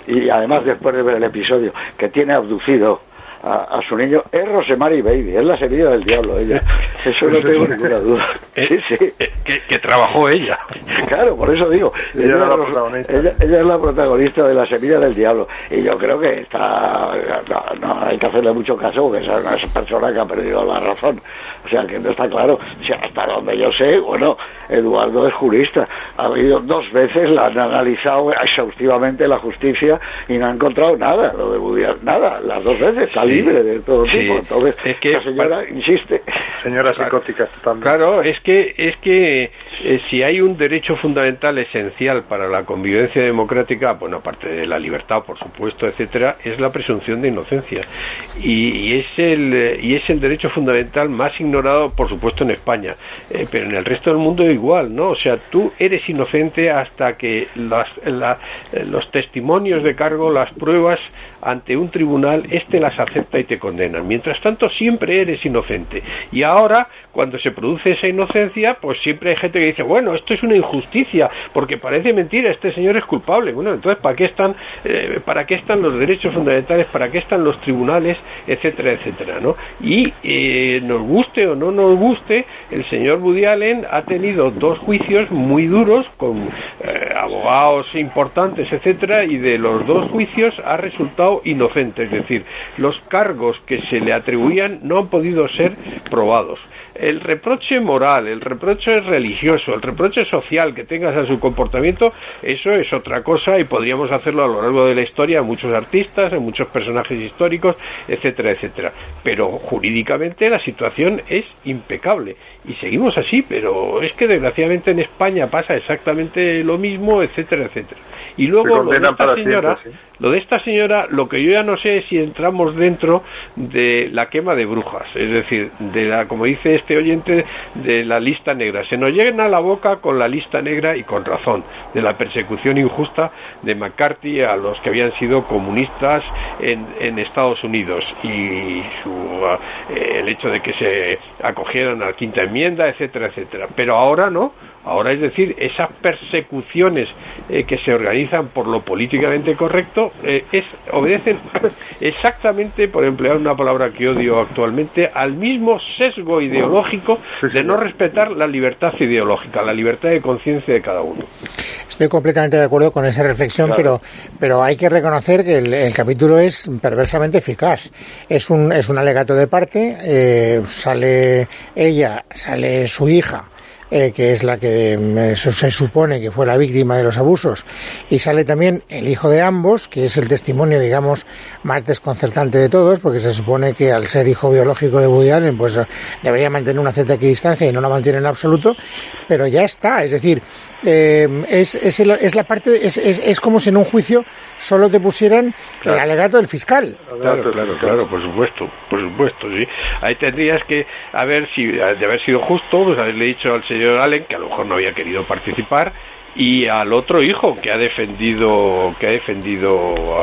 y además después de ver el episodio, que tiene abducido A, a su niño, es Rosemary Baby, es la semilla del diablo ella, eso no tengo ninguna duda. Sí, sí. Que, que trabajó ella. Claro, por eso digo, ella, ella, la protagonista. Ella, ella es la protagonista de la semilla del diablo, y yo creo que está, no, no hay que hacerle mucho caso, porque esa es una persona que ha perdido la razón, o sea que no está claro. O sea, hasta donde yo sé, bueno, Eduardo es jurista, ha habido dos veces, la han analizado exhaustivamente la justicia y no ha encontrado nada, lo de Woody Allen, nada, las dos veces, está sí. libre de todo sí. tipo. Entonces, es que la señora para... insiste. Señora psicótica también. Claro, es que es que eh, si hay un derecho fundamental esencial para la convivencia democrática, bueno, aparte de la libertad, por supuesto, etcétera, es la presunción de inocencia. Y, y es el y es el derecho fundamental más ignorado, por supuesto, en España, eh, pero en el resto del mundo igual, ¿no? O sea, tú eres inocente hasta que las, la, los testimonios de cargo, las pruebas ante un tribunal, este las acepta y te condena. Mientras tanto, siempre eres inocente. Y ahora, cuando se produce esa inocencia, pues siempre hay gente que dice, bueno, esto es una injusticia, porque parece mentira, este señor es culpable. Bueno, entonces, ¿para qué están, eh, para qué están los derechos fundamentales? ¿Para qué están los tribunales? Etcétera, etcétera, ¿no? Y eh, nos guste o no nos guste, el señor Woody Allen ha tenido dos juicios muy duros con eh, abogados importantes, etcétera, y de los dos juicios ha resultado inocente, es decir, los cargos que se le atribuían no han podido ser probados. El reproche moral, el reproche religioso, el reproche social que tengas a su comportamiento, eso es otra cosa y podríamos hacerlo a lo largo de la historia a muchos artistas, a muchos personajes históricos, etcétera, etcétera. Pero jurídicamente la situación es impecable y seguimos así, pero es que desgraciadamente en España pasa exactamente lo mismo, etcétera, etcétera. Y luego lo de esta señora, siempre, ¿sí? lo de esta señora, lo que yo ya no sé es si entramos dentro de la quema de brujas, es decir, de la, como dice este oyente, de la lista negra. Se nos llena la boca con la lista negra y con razón, de la persecución injusta de McCarthy a los que habían sido comunistas en, en Estados Unidos y su, uh, el hecho de que se acogieran a la quinta enmienda, etcétera, etcétera. Pero ahora no. Ahora, es decir, esas persecuciones eh, que se organizan por lo políticamente correcto eh, es, obedecen exactamente, por emplear una palabra que odio actualmente, al mismo sesgo ideológico de no respetar la libertad ideológica, la libertad de conciencia de cada uno. Estoy completamente de acuerdo con esa reflexión, claro. pero pero hay que reconocer que el, el capítulo es perversamente eficaz. Es un es un alegato de parte, eh, sale ella, sale su hija, Eh, que es la que eh, se supone que fue la víctima de los abusos, y sale también el hijo de ambos, que es el testimonio, digamos, más desconcertante de todos, porque se supone que al ser hijo biológico de Woody Allen, pues debería mantener una cierta equidistancia y no la mantiene en absoluto, pero ya está, es decir, eh, es, es, el, es la parte, es, es, es como si en un juicio solo te pusieran claro. el alegato del fiscal. Claro, claro, claro, por supuesto, por supuesto, sí. Ahí tendrías que, a ver si, de haber sido justo, pues haberle dicho al señor Allen, que a lo mejor no había querido participar, y al otro hijo que ha defendido que ha defendido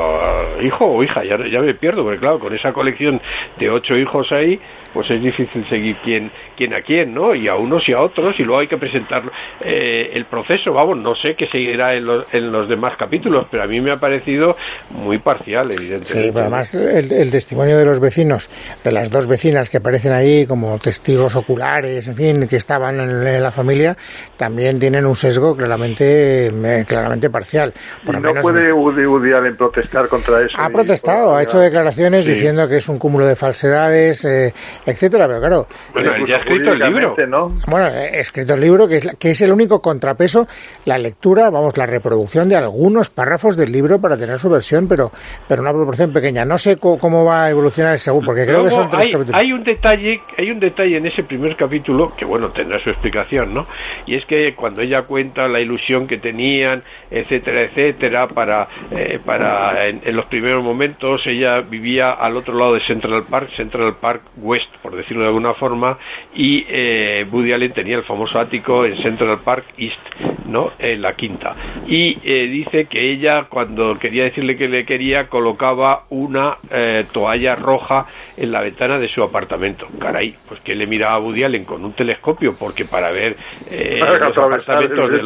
uh, hijo o hija, ya, ya me pierdo, porque claro, con esa colección de ocho hijos ahí, pues es difícil seguir quién, quién a quién, ¿no? Y a unos y a otros, y luego hay que presentar eh, el proceso, vamos, no sé qué seguirá en los, en los demás capítulos, pero a mí me ha parecido muy parcial, evidentemente. Sí, pero además el, el testimonio de los vecinos, de las dos vecinas que aparecen ahí como testigos oculares, en fin, que estaban en, en la familia, también tienen un sesgo claramente claramente parcial. Por ¿Y lo no menos, puede Woody, Woody Allen protestar contra eso? Ha protestado, ha hecho declaraciones sí. diciendo que es un cúmulo de falsedades, eh, etcétera, pero claro... Bueno, él ya ha escrito el libro. ¿no? Bueno, ha escrito el libro, que es, que es el único contrapeso, la lectura, vamos, la reproducción de algunos párrafos del libro para tener su versión, pero pero una proporción pequeña. No sé cómo, cómo va a evolucionar el segundo, porque creo Luego, que son tres hay, capítulos. Hay un detalle, hay un detalle en ese primer capítulo, que bueno, tendrá su explicación, ¿no? Y es que cuando ella cuenta la ilusión que tenían, etcétera, etcétera, para, eh, para en, en los primeros momentos ella vivía al otro lado de Central Park, Central Park West, por decirlo de alguna forma, y eh, Woody Allen tenía el famoso ático en Central Park East, ¿no? En la quinta. Y eh, dice que ella, cuando quería decirle que le quería, colocaba una eh, toalla roja en la ventana de su apartamento. Caray, pues que le miraba a Woody Allen con un telescopio, porque para ver eh, los apartamentos del otro lado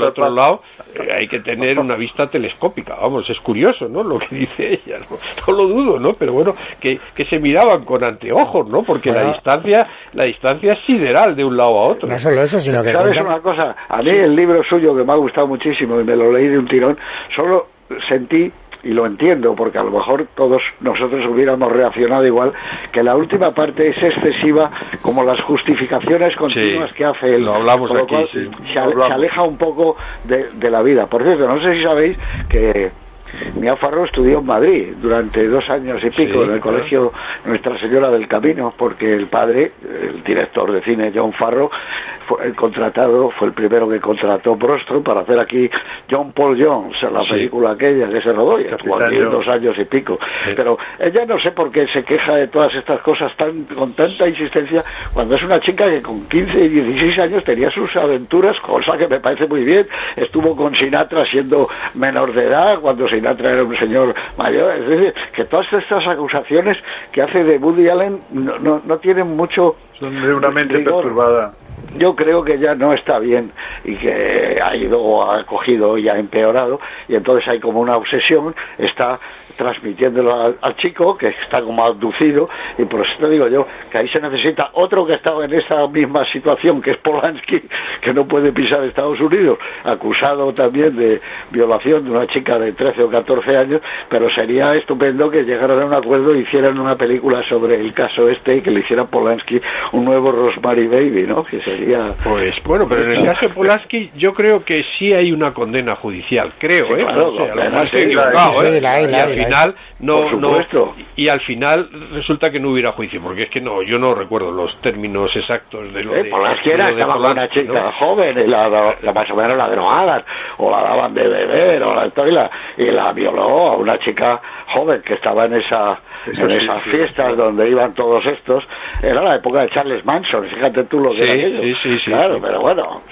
lado eh, hay que tener una vista telescópica. Vamos, es curioso, ¿no? Lo que dice ella, no, no lo dudo, ¿no? Pero bueno, que, que se miraban con anteojos, ¿no? Porque bueno, la distancia la distancia es sideral de un lado a otro. No solo eso, sino que... ¿Sabes una cosa? A mí el libro suyo, que me ha gustado muchísimo y me lo leí de un tirón, solo sentí, y lo entiendo, porque a lo mejor todos nosotros hubiéramos reaccionado igual, que la última parte es excesiva, como las justificaciones continuas sí, que hace él. Lo hablamos por lo aquí, cual sí. se, ale, se aleja un poco de, de la vida. Por cierto, no sé si sabéis que Mia Farrow estudió en Madrid durante dos años y pico sí, en el claro. colegio Nuestra Señora del Camino, porque el padre, el director de cine John Farrow, fue el contratado, fue el primero que contrató Brostrom para hacer aquí John Paul Jones, la sí. película aquella que se rodó y estuvo aquí dos años y pico. Sí. Pero ella no sé por qué se queja de todas estas cosas tan con tanta insistencia, cuando es una chica que con quince y dieciséis años tenía sus aventuras, cosa que me parece muy bien. Estuvo con Sinatra siendo menor de edad, cuando Sinatra era un señor mayor. Es decir, que todas estas acusaciones que hace de Woody Allen no, no, no tienen mucho... Son de una mente rigor. perturbada. Yo creo que ya no está bien y que ha ido, ha cogido y ha empeorado, y entonces hay como una obsesión, está transmitiéndolo al, al chico, que está como abducido, y por eso te digo yo que ahí se necesita otro que ha estado en esa misma situación, que es Polanski, que no puede pisar Estados Unidos, acusado también de violación de una chica de trece o catorce años, pero sería estupendo que llegaran a un acuerdo y hicieran una película sobre el caso este y que le hiciera Polanski un nuevo Rosemary Baby, ¿no? Que sería... Pues bueno, pero en el caso de Polanski yo creo que sí hay una condena judicial, creo, sí, ¿eh? Claro, no sé, a lo mejor estoy equivocado, sí, ¿eh? la hay, la hay, y al final no, no y, y al final resulta que no hubiera juicio, porque es que no, yo no recuerdo los términos exactos de lo eh, de Polanski era, lo de estaba con una chica ¿no? joven y la, la, la más o menos la drogaban o la daban de beber o la, y, la, y la violó a una chica joven que estaba en esa Eso en sí, esas sí, fiestas sí. donde iban todos estos. Era la época de Charles Manson, fíjate tú lo que sí, era aquello. Sí, sí, sí, claro, sí. pero bueno,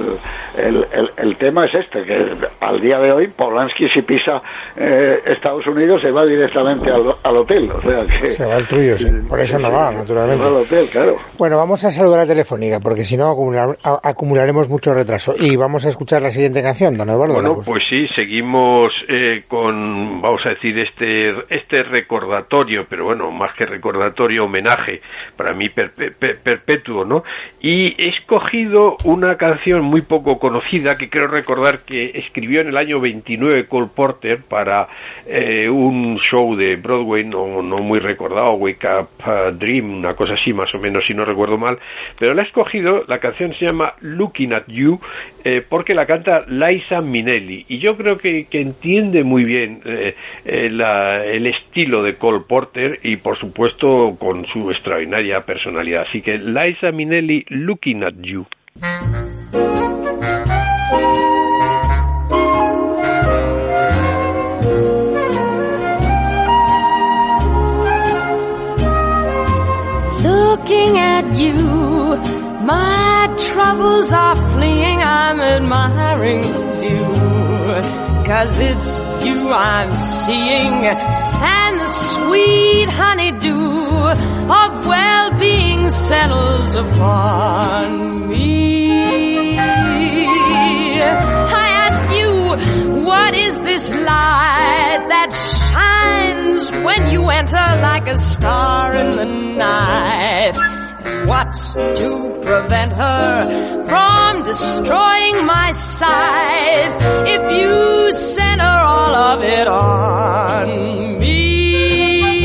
el, el, el, el tema es este, que al día de hoy Polanski si pisa eh, Estados Unidos se va directamente al, al hotel, o sea que... Se va al tuyo, sí. Por eso no va, naturalmente. Se va al hotel, claro. Bueno, vamos a saludar a Telefónica, porque si no acumular, a, acumularemos mucho retraso. Y vamos a escuchar la siguiente canción, don Eduardo. Bueno, pues. pues sí, seguimos eh, con, vamos a decir, este este recordatorio, pero bueno, más que recordatorio, homenaje, para mí perpe, per, perpetuo, ¿no? Y he escogido una canción muy poco conocida, que creo recordar que escribió en el año veintinueve Cole Porter para eh, un show de Broadway, no, no muy recordado, Wake Up uh, Dream, una cosa así más o menos, si no recuerdo mal, pero la he escogido, la canción se llama Looking at You, eh, porque la canta Liza Minnelli, y yo creo que, que entiende muy bien eh, eh, la, el estilo de Cole Porter y por supuesto con su extraordinaria personalidad. Así que Liza Minnelli, Looking at You. Looking at you, my troubles are fleeing, I'm admiring you, 'cause it's you I'm seeing, and the sweet honeydew of well-being settles upon me. I ask you, what is this light that shines when you enter like a star in the night? What's to prevent her from destroying my sight if you center all of it on me?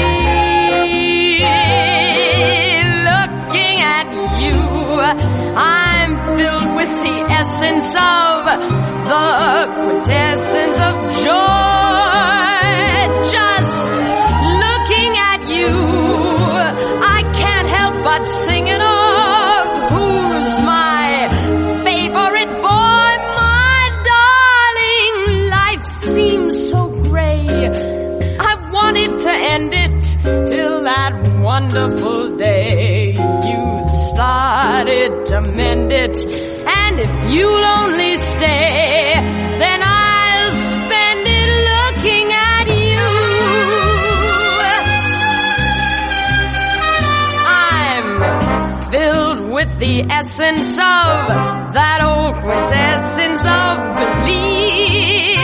Looking at you, I'm filled with the essence of the quintessence of joy. Just looking at you, I can't help but singing of who's my favorite boy, my darling. Life seems so gray, I wanted to end it till that wonderful day you started to mend it, and if you'll only stay, then I'll spend it looking at you. I'm filled with the essence of that old quintessence of belief.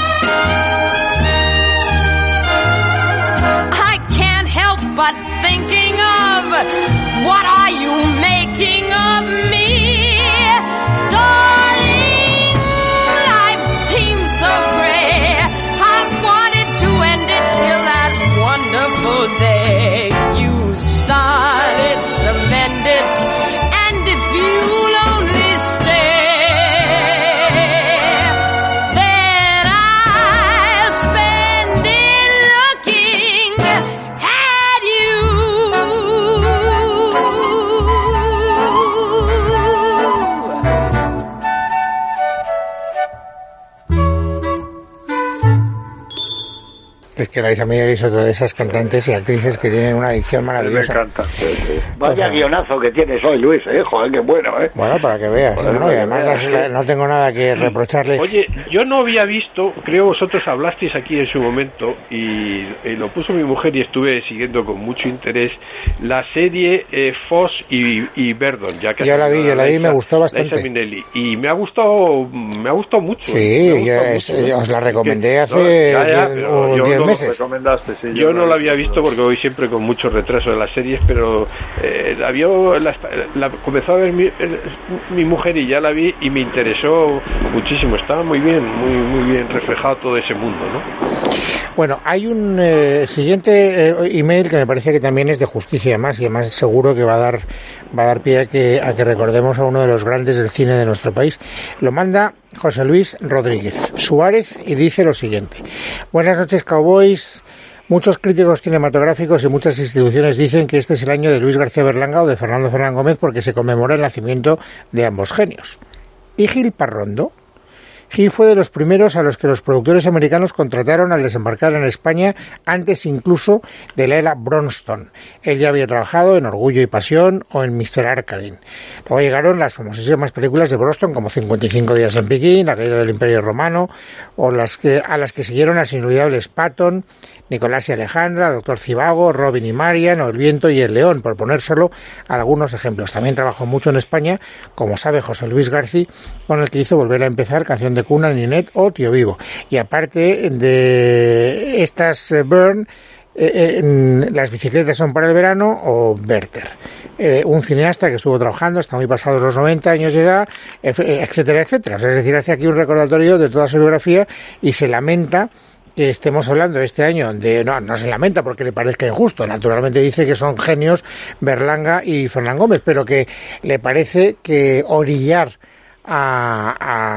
I can't help but thinking of what are you making of me, darling? Life seems so gray. I wanted to end it till that wonderful day you started to mend it, and if you'll only stay, then I'll spend it looking at you. Es que la Isa Miller es otra de esas cantantes y actrices que tienen una adicción maravillosa. Me encanta. Sí, sí. Vaya O sea, guionazo que tienes hoy, Luis, ¿eh? Joder, qué bueno, ¿eh? Bueno, para que veas. Bueno, ¿no? para Y que además veas, las- sí. no tengo nada que reprocharle. Oye, yo no había visto, creo vosotros hablasteis aquí en su momento y, y lo puso mi mujer y estuve siguiendo con mucho interés la serie eh, Foss y, y Verdon. Ya que Yo la vi, yo la vi y me gustó bastante. Liza Minnelli. Y me ha gustado, me ha gustado mucho. Sí, me ha yo gustado es- mucho. yo os la recomendé Que- hace no, ya, ya, diez- pero o yo diez no- meses. Recomendaste, sí. Yo no la había visto porque voy siempre con mucho retraso de las series, pero eh, la vio, la, la comenzó a ver mi, eh, mi mujer y ya la vi y me interesó muchísimo. Estaba muy bien, muy muy bien reflejado todo ese mundo, ¿no? Bueno, hay un eh, siguiente eh, email que me parece que también es de justicia, además, y además seguro que va a dar va a dar pie a que, a que recordemos a uno de los grandes del cine de nuestro país. Lo manda José Luis Rodríguez Suárez y dice lo siguiente: buenas noches, cowboys. Muchos críticos cinematográficos y muchas instituciones dicen que este es el año de Luis García Berlanga o de Fernando Fernán Gómez porque se conmemora el nacimiento de ambos genios. ¿Y Gil Parrondo? Gil fue de los primeros a los que los productores americanos contrataron al desembarcar en España, antes incluso de la era Bronston. Él ya había trabajado en Orgullo y Pasión o en mister Arkadin. Luego llegaron las famosísimas películas de Bronston como cincuenta y cinco días en Pekín, La caída del Imperio Romano, o las que a las que siguieron las inolvidables Patton, Nicolás y Alejandra, Doctor Cibago, Robin y Marian, o El viento y el león, por poner solo algunos ejemplos. También trabajó mucho en España, como sabe José Luis García, con el que hizo Volver a empezar, Canción de cuna, Ninette o Tío Vivo. Y aparte de estas eh, Burn, eh, eh, Las bicicletas son para el verano o Werther. Eh, un cineasta que estuvo trabajando hasta muy pasados los noventa años de edad, etcétera, etcétera. O sea, es decir, hace aquí un recordatorio de toda su biografía y se lamenta que estemos hablando este año de... No, no se lamenta porque le parezca injusto. Naturalmente dice que son genios Berlanga y Fernán Gómez, pero que le parece que orillar a,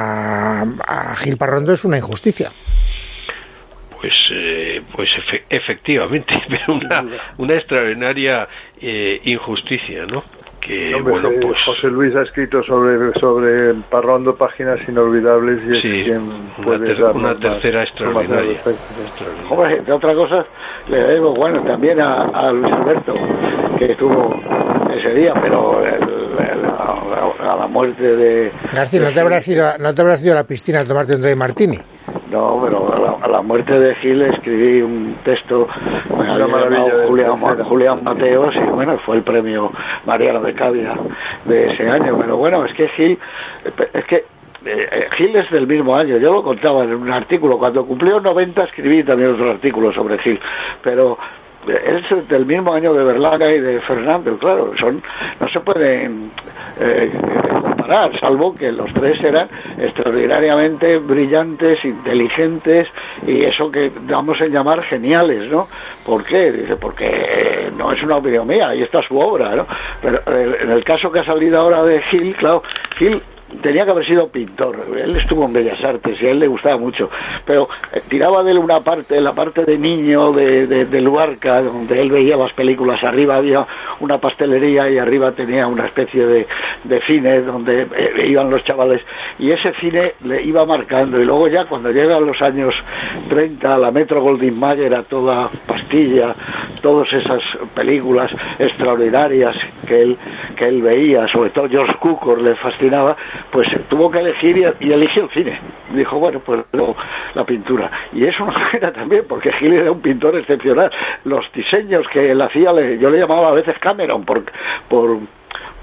a, a Gil Parrondo es una injusticia. Pues, eh, pues efe- efectivamente, pero una, una extraordinaria eh, injusticia, ¿no? Que, Hombre, bueno, eh, pues... José Luis ha escrito sobre sobre Parrondo páginas inolvidables y es Sí, quien una, puede ter- dar una más- tercera más extraordinaria. al respecto. extraordinaria. Hombre, de otra cosa, le debo, bueno, también a, a Luis Alberto, que estuvo ese día, pero el, el, a, a la muerte de... García, ¿no te habrás ido, a- no te habrás ido a la piscina a tomarte un dry martini? No, pero a la, a la muerte de Gil escribí un texto, me había maravilla llamado de Julián, tercera. Julián Mateos, y bueno, fue el premio Mariano de Cavia de ese año. Pero bueno, es que Gil, es que eh, Gil es del mismo año, yo lo contaba en un artículo, cuando cumplió noventa escribí también otro artículo sobre Gil, pero es del mismo año de Berlanga y de Fernando, claro, son no se pueden eh, comparar, salvo que los tres eran extraordinariamente brillantes, inteligentes y eso que vamos a llamar geniales, ¿no? ¿Por qué? Dice, porque no es una opinión mía, ahí está su obra, ¿no? Pero en el caso que ha salido ahora de Gil, claro, Gil tenía que haber sido pintor, él estuvo en Bellas Artes y a él le gustaba mucho, pero eh, tiraba de él una parte, la parte de niño de, de, de Luarca, donde él veía las películas, arriba había una pastelería y arriba tenía una especie de, de cine donde eh, iban los chavales, y ese cine le iba marcando, y luego ya cuando llegan los años treinta, la Metro Goldwyn Mayer a toda pastilla, todas esas películas extraordinarias que él, que él veía, sobre todo George Cukor le fascinaba, pues tuvo que elegir y, y eligió el cine. Dijo, bueno, pues luego la pintura. Y es una pena también, porque Gil era un pintor excepcional. Los diseños que él hacía, le, yo le llamaba a veces Cameron, por... por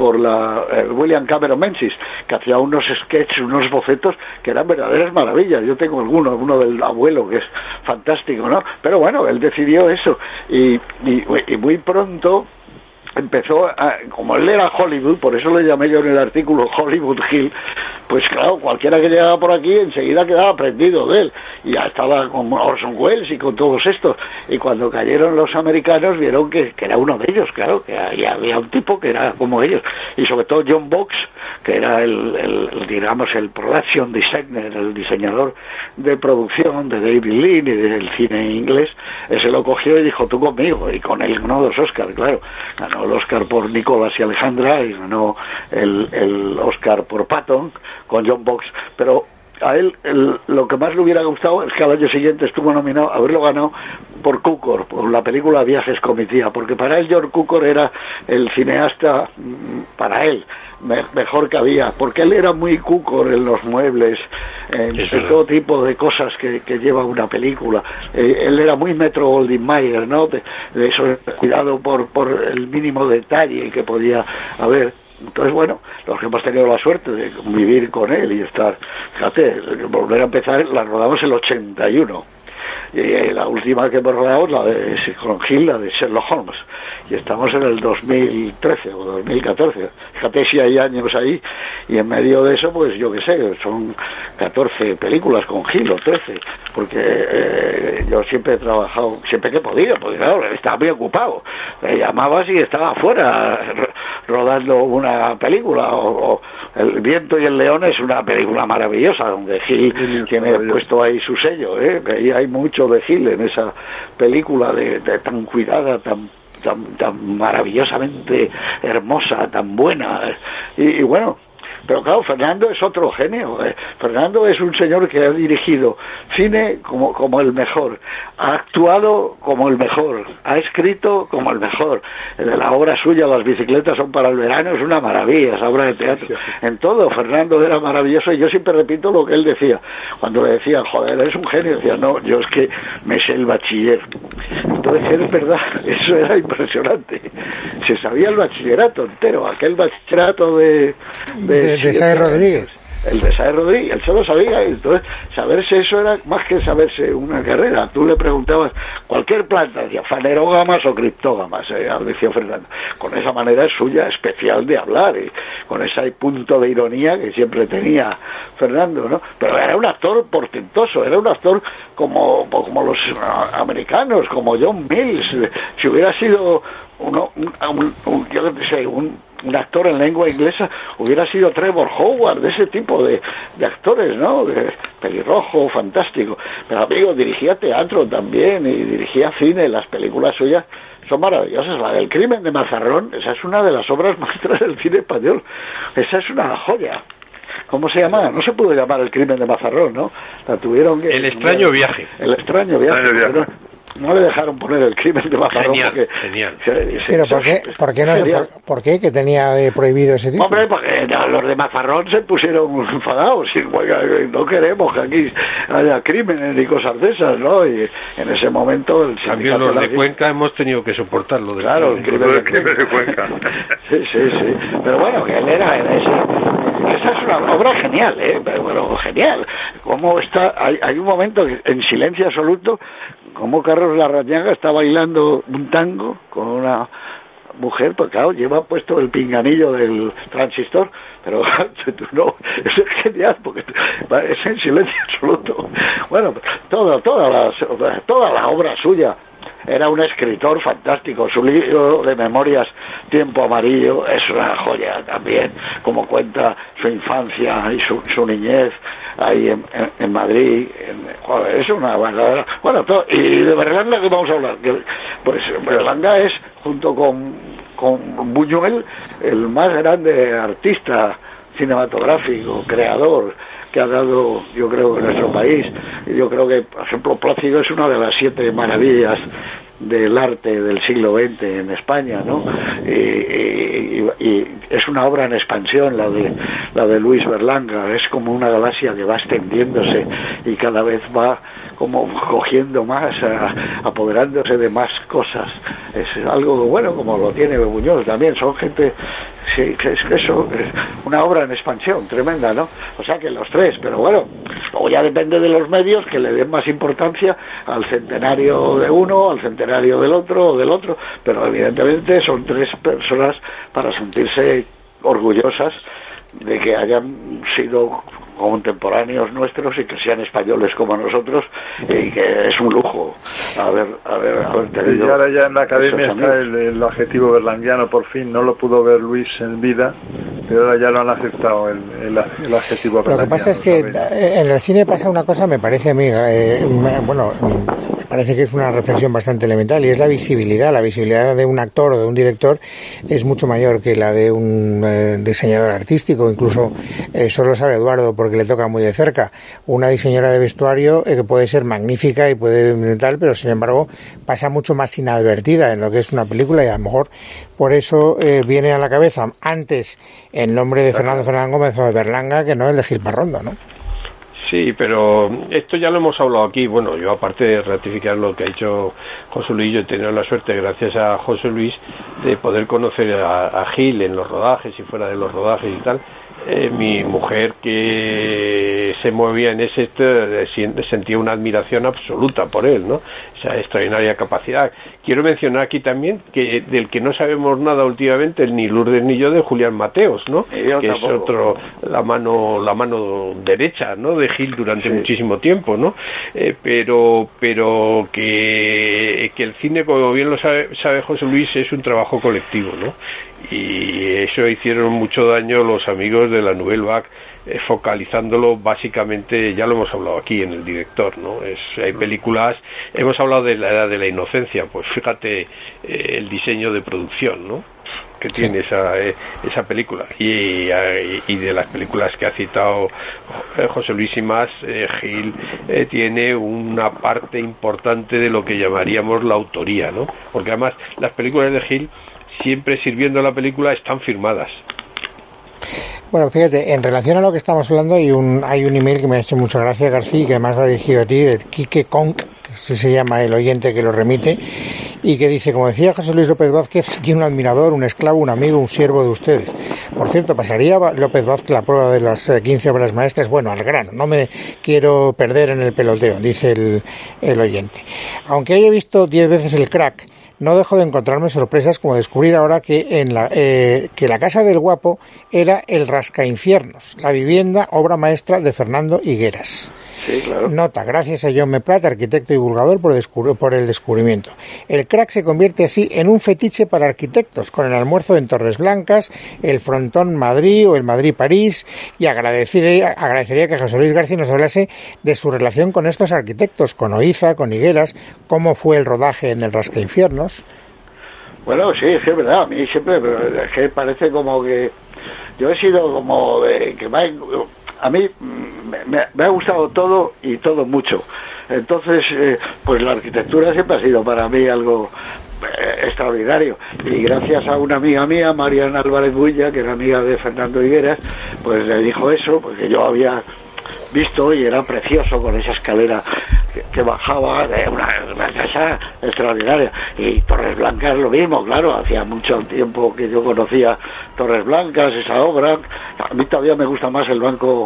por la eh, William Cameron Menzies, que hacía unos sketches, unos bocetos que eran verdaderas maravillas. Yo tengo alguno, uno del abuelo, que es fantástico, ¿no? Pero bueno, él decidió eso, y, y, y muy pronto empezó a, como él era Hollywood, por eso le llamé yo en el artículo Hollywood Hill, pues claro, cualquiera que llegaba por aquí enseguida quedaba prendido de él, y ya estaba con Orson Welles y con todos estos, y cuando cayeron los americanos vieron que, que era uno de ellos, claro, que había, había un tipo que era como ellos, y sobre todo John Box, que era el, el, el digamos el production designer, el diseñador de producción de David Lean y del cine inglés, ese lo cogió y dijo, tú conmigo, y con él ganó dos Oscars, claro, ganó el Oscar por Nicolás y Alejandra y ganó el, el Oscar por Patton con John Box, pero a él el, lo que más le hubiera gustado es que al año siguiente estuvo nominado, haberlo ganado por Cukor, por la película Viajes Comitiva, porque para él George Cukor era el cineasta, para él, me, mejor que había, porque él era muy Cukor en los muebles, en, en todo tipo de cosas que, que lleva una película. Eh, él era muy Metro Goldwyn Mayer, ¿no? De, de eso, cuidado por, por el mínimo detalle que podía haber. Entonces, bueno, los que hemos tenido la suerte de vivir con él y estar, fíjate, volver a empezar, la rodamos el ochenta y uno. Y la última que hemos rodado es la de con Hill, la de Sherlock Holmes, y estamos en el dos mil trece o dos mil catorce. Fíjate si hay años ahí, y en medio de eso, pues yo qué sé, son catorce películas con Hill o trece, porque eh, yo siempre he trabajado, siempre que he podido, porque claro, estaba muy ocupado, me llamabas y estaba afuera rodando una película, o, o El viento y el león es una película maravillosa, donde Hill tiene puesto ahí su sello, ¿eh? Ahí hay mucho de Hill en esa película, de, de tan cuidada, tan tan tan maravillosamente hermosa, tan buena, y, y bueno, pero claro, Fernando es otro genio, ¿eh? Fernando es un señor que ha dirigido cine como, como el mejor, ha actuado como el mejor, ha escrito como el mejor. La obra suya, Las bicicletas son para el verano, es una maravilla, esa obra de teatro. En todo, Fernando era maravilloso, y yo siempre repito lo que él decía. Cuando le decían, joder, eres un genio, decía, no, yo es que me sé el bachiller. Entonces, es verdad, eso era impresionante. Se sabía el bachillerato entero, aquel bachillerato de... de de, de Sáez Rodríguez. El de Sáez Rodríguez, él se lo sabía, y entonces saberse eso era más que saberse una carrera. Tú le preguntabas cualquier planta, decía fanerógamas o criptógamas, eh, decía Fernando, con esa manera suya especial de hablar, y con ese punto de ironía que siempre tenía Fernando, ¿no? Pero era un actor portentoso, era un actor como, como los americanos, como John Mills. Si hubiera sido uno, un, un, un, yo qué sé, un un actor en lengua inglesa, hubiera sido Trevor Howard, de ese tipo de, de actores, ¿no? De pelirrojo, fantástico. Pero amigo, dirigía teatro también, y dirigía cine. Las películas suyas son maravillosas. La del Crimen de Mazarrón, esa es una de las obras maestras del cine español. Esa es una joya. ¿Cómo se llama? No se pudo llamar El Crimen de Mazarrón, ¿no? La tuvieron que... El extraño viaje. El extraño viaje. El extraño viaje. No le dejaron poner El Crimen de Mazarrón. Genial, porque genial. Se, se, ¿Pero por qué, por qué, no se, por, por qué que tenía eh, prohibido ese título? Hombre, porque no, los de Mazarrón se pusieron enfadados, y no queremos que aquí haya crímenes ni cosas de esas, ¿no? Y en ese momento el También los de, de Cuenca hemos tenido que soportarlo. Claro, el crimen de, crimen de Cuenca. Sí, sí, sí. Pero bueno, que él era en ese... Esa es una obra genial, ¿eh? Pero bueno, genial. Cómo está... Hay, hay un momento que, en silencio absoluto, como Carlos Larrañaga está bailando un tango con una mujer, pues claro, lleva puesto el pinganillo del transistor, pero no, eso es genial, porque es en silencio absoluto. Bueno, toda, toda, la, toda la obra suya. Era un escritor fantástico. Su libro de memorias, Tiempo Amarillo, es una joya también, como cuenta su infancia y su, su niñez ahí en, en, en Madrid. En, joder, es una verdadera... Bueno, todo, y de Berlanga, ¿qué vamos a hablar? Que, pues Berlanga es, junto con, con Buñuel, el más grande artista cinematográfico, creador, que ha dado, yo creo, en nuestro país. Y yo creo que, por ejemplo, Plácido es una de las siete maravillas del arte del siglo veinte en España, ¿no? Y, y, y es una obra en expansión, la de la de Luis Berlanga. Es como una galaxia que va extendiéndose y cada vez va como cogiendo más, a, apoderándose de más cosas. Es algo bueno, como lo tiene Buñuel también, son gente, sí, que es eso, es una obra en expansión tremenda, ¿no? O sea que los tres, pero bueno, luego ya depende de los medios que le den más importancia al centenario de uno, al centenario del otro o del otro, pero evidentemente son tres personas para sentirse orgullosas de que hayan sido contemporáneos nuestros y que sean españoles como nosotros, y que es un lujo haber, haber, haber tenido. Y ahora ya en la academia está el, el adjetivo berlanguiano, por fin, no lo pudo ver Luis en vida, pero ahora ya lo han aceptado el, el, el adjetivo berlanguiano. Lo que pasa es que ¿sabes? En el cine pasa una cosa, me parece a mí, eh, bueno, me parece que es una reflexión bastante elemental, y es la visibilidad. La visibilidad de un actor o de un director es mucho mayor que la de un eh, diseñador artístico. Incluso eh, solo sabe Eduardo, porque le toca muy de cerca, una diseñadora de vestuario eh, que puede ser magnífica y puede tal, pero sin embargo pasa mucho más inadvertida en lo que es una película, y a lo mejor por eso eh, viene a la cabeza antes el nombre de Fernando Fernán Gómez o de Berlanga que no el de Gil Parrondo, ¿no? Sí, pero esto ya lo hemos hablado aquí. Bueno, yo aparte de ratificar lo que ha hecho José Luis, yo he tenido la suerte, gracias a José Luis, de poder conocer a, a Gil en los rodajes y fuera de los rodajes y tal. Eh, mi mujer, que se movía en ese sector, sentía una admiración absoluta por él, ¿no? Esa extraordinaria capacidad. Quiero mencionar aquí también que del que no sabemos nada últimamente, ni Lourdes ni yo, de Julián Mateos, ¿no? Yo que tampoco. es otro, la mano la mano derecha, ¿no?, de Gil durante sí. muchísimo tiempo, ¿no? Eh, pero pero que, que el cine, como bien lo sabe, sabe José Luis, es un trabajo colectivo, ¿no? Y eso hicieron mucho daño los amigos de la Nouvelle Vague, eh, focalizándolo básicamente, ya lo hemos hablado aquí, en el director, ¿no? Es, hay películas, hemos hablado de la Edad de la Inocencia, pues fíjate eh, el diseño de producción, ¿no?, que tiene esa eh, esa película, y, y de las películas que ha citado José Luis y más, eh, Gil eh, tiene una parte importante de lo que llamaríamos la autoría, ¿no? Porque además las películas de Gil, siempre sirviendo a la película, están firmadas. Bueno, fíjate, en relación a lo que estamos hablando, hay un hay un email que me ha hecho mucha gracia, García, que además va dirigido a ti, de Quique Conc, que así se llama el oyente que lo remite, y que dice, como decía José Luis López Vázquez, aquí un admirador, un esclavo, un amigo, un siervo de ustedes. Por cierto, ¿pasaría López Vázquez la prueba de las quince obras maestras? Bueno, al grano, no me quiero perder en el peloteo, dice el, el oyente. Aunque haya visto diez veces el Crack, no dejo de encontrarme sorpresas, como descubrir ahora que en la eh, que La Casa del Guapo era el Rascainfiernos, la vivienda, obra maestra de Fernando Higueras. Sí, claro. Nota, gracias a John M. Platt, arquitecto y divulgador, por, descubri- por el descubrimiento. El Crack se convierte así en un fetiche para arquitectos, con el almuerzo en Torres Blancas, el Frontón Madrid o el Madrid-París, y agradecería, agradecería que José Luis García nos hablase de su relación con estos arquitectos, con Oiza, con Higueras, cómo fue el rodaje en el Rascainfiernos. Bueno, sí, es que es verdad, a mí siempre, pero es que parece como que yo he sido como de que me, a mí me, me ha gustado todo y todo mucho. Entonces, eh, pues la arquitectura siempre ha sido para mí algo eh, extraordinario. Y gracias a una amiga mía, Mariana Álvarez Bulla, que era amiga de Fernando Higueras, pues le dijo eso, porque yo había visto y era precioso, con esa escalera que, que bajaba, de una, una casa extraordinaria. Y Torres Blancas lo mismo, claro, hacía mucho tiempo que yo conocía Torres Blancas, esa obra. A mí todavía me gusta más el banco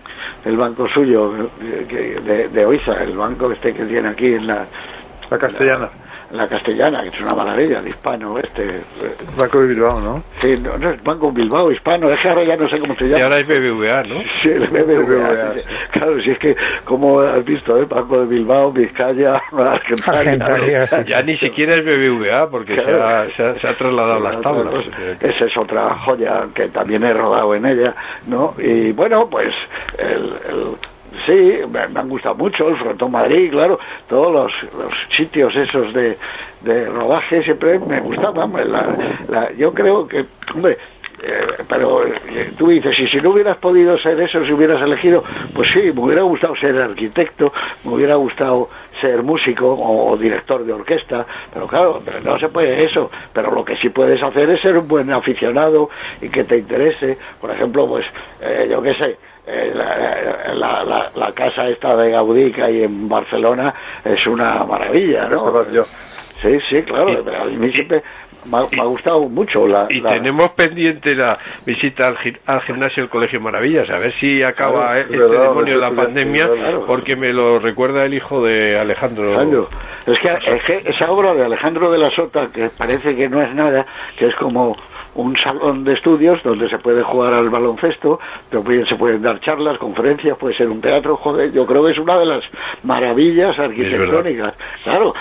el banco suyo que de, de Oiza, el banco este que tiene aquí en la la Castellana. La Castellana, que es una maravilla, de hispano este. Banco de Bilbao, ¿no? Sí, no, no es Banco Bilbao, hispano, es que ahora ya no sé cómo se llama. Y ahora es B B V A, ¿no? Sí, el B B V A. Sí, sí. Claro, si es que, como has visto, ¿eh? Banco de Bilbao, Vizcaya, Argentina. Argentina, sí. Ya ni siquiera es B B V A, porque claro, se, ha, se, ha, se ha trasladado las tablas. Esa es otra joya que también he rodado en ella, ¿no? Y bueno, pues el... el sí, me, me han gustado mucho el Frontón Madrid, claro, todos los, los sitios esos de, de rodaje siempre me gustaban. La, la, yo creo que, hombre, eh, pero eh, tú dices, y si no hubieras podido ser eso, si hubieras elegido, pues sí, me hubiera gustado ser arquitecto, me hubiera gustado ser músico o, o director de orquesta, pero claro, pero no se puede eso. Pero lo que sí puedes hacer es ser un buen aficionado y que te interese. Por ejemplo, pues, eh, yo qué sé, eh, la, la, la, la casa esta de Gaudí que hay en Barcelona es una maravilla, ¿no? Sí, sí, claro, pero a mí siempre me ha, me ha gustado mucho la... Y la... tenemos pendiente la visita al, al gimnasio del Colegio Maravillas, a ver si acaba claro, este verdad, demonio de la pandemia, claro. porque me lo recuerda el hijo de Alejandro. Alejandro. Es que, es que esa obra de Alejandro de la Sota, que parece que no es nada, que es como un salón de estudios donde se puede jugar al baloncesto, también se pueden dar charlas, conferencias, puede ser un teatro, joder, yo creo que es una de las maravillas arquitectónicas. Claro,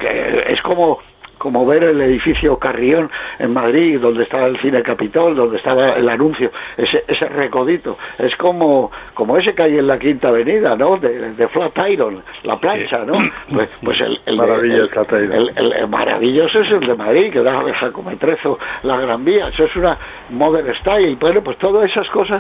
es como como ver el edificio Carrión en Madrid, donde estaba el Cine Capitol, donde estaba el anuncio, ese ese recodito, es como como ese que hay en la Quinta Avenida, ¿no? De, de Flatiron, la plancha, ¿no? Pues, pues el, el, maravilloso, el, el, el, el maravilloso es el de Madrid, que da de Jacometrezo la Gran Vía, eso es una modern style, bueno, pues todas esas cosas,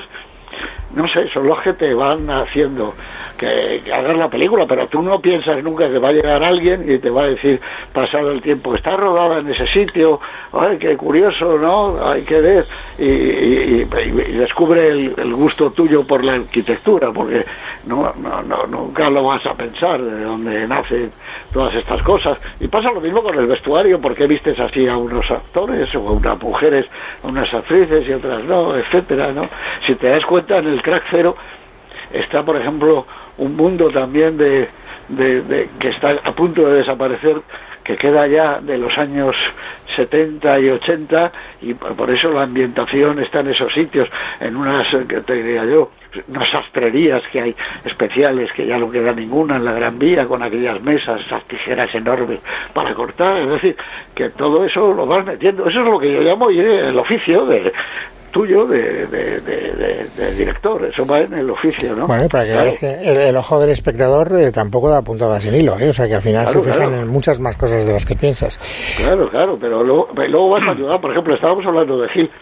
no sé, son los que te van haciendo que, que hagas la película, pero tú no piensas nunca que va a llegar alguien y te va a decir, pasado el tiempo, está rodada en ese sitio, ay, qué curioso, ¿no? Hay que ver, y, y, y, y descubre el, el gusto tuyo por la arquitectura, porque no, no, no, nunca lo vas a pensar de dónde nacen todas estas cosas. Y pasa lo mismo con el vestuario, porque vistes así a unos actores o a unas mujeres, a unas actrices y otras no, etcétera, ¿no? Si te das cuenta, en el Crack Cero está, por ejemplo, un mundo también de, de, de que está a punto de desaparecer, que queda ya de los años setenta y ochenta, y por eso la ambientación está en esos sitios, en unas, que te diría yo, unas sastrerías que hay especiales, que ya no queda ninguna en la Gran Vía, con aquellas mesas, esas tijeras enormes para cortar, es decir, que todo eso lo vas metiendo. Eso es lo que yo llamo el oficio de tuyo de, de, de, de, de director, eso va en el oficio, ¿no? Bueno, para que claro. veas que el, el ojo del espectador eh, tampoco da puntadas sin hilo, ¿eh? O sea que al final claro, se fijan claro. en muchas más cosas de las que piensas. Claro, claro, pero luego, luego vas a ayudar, por ejemplo, estábamos hablando de Gil.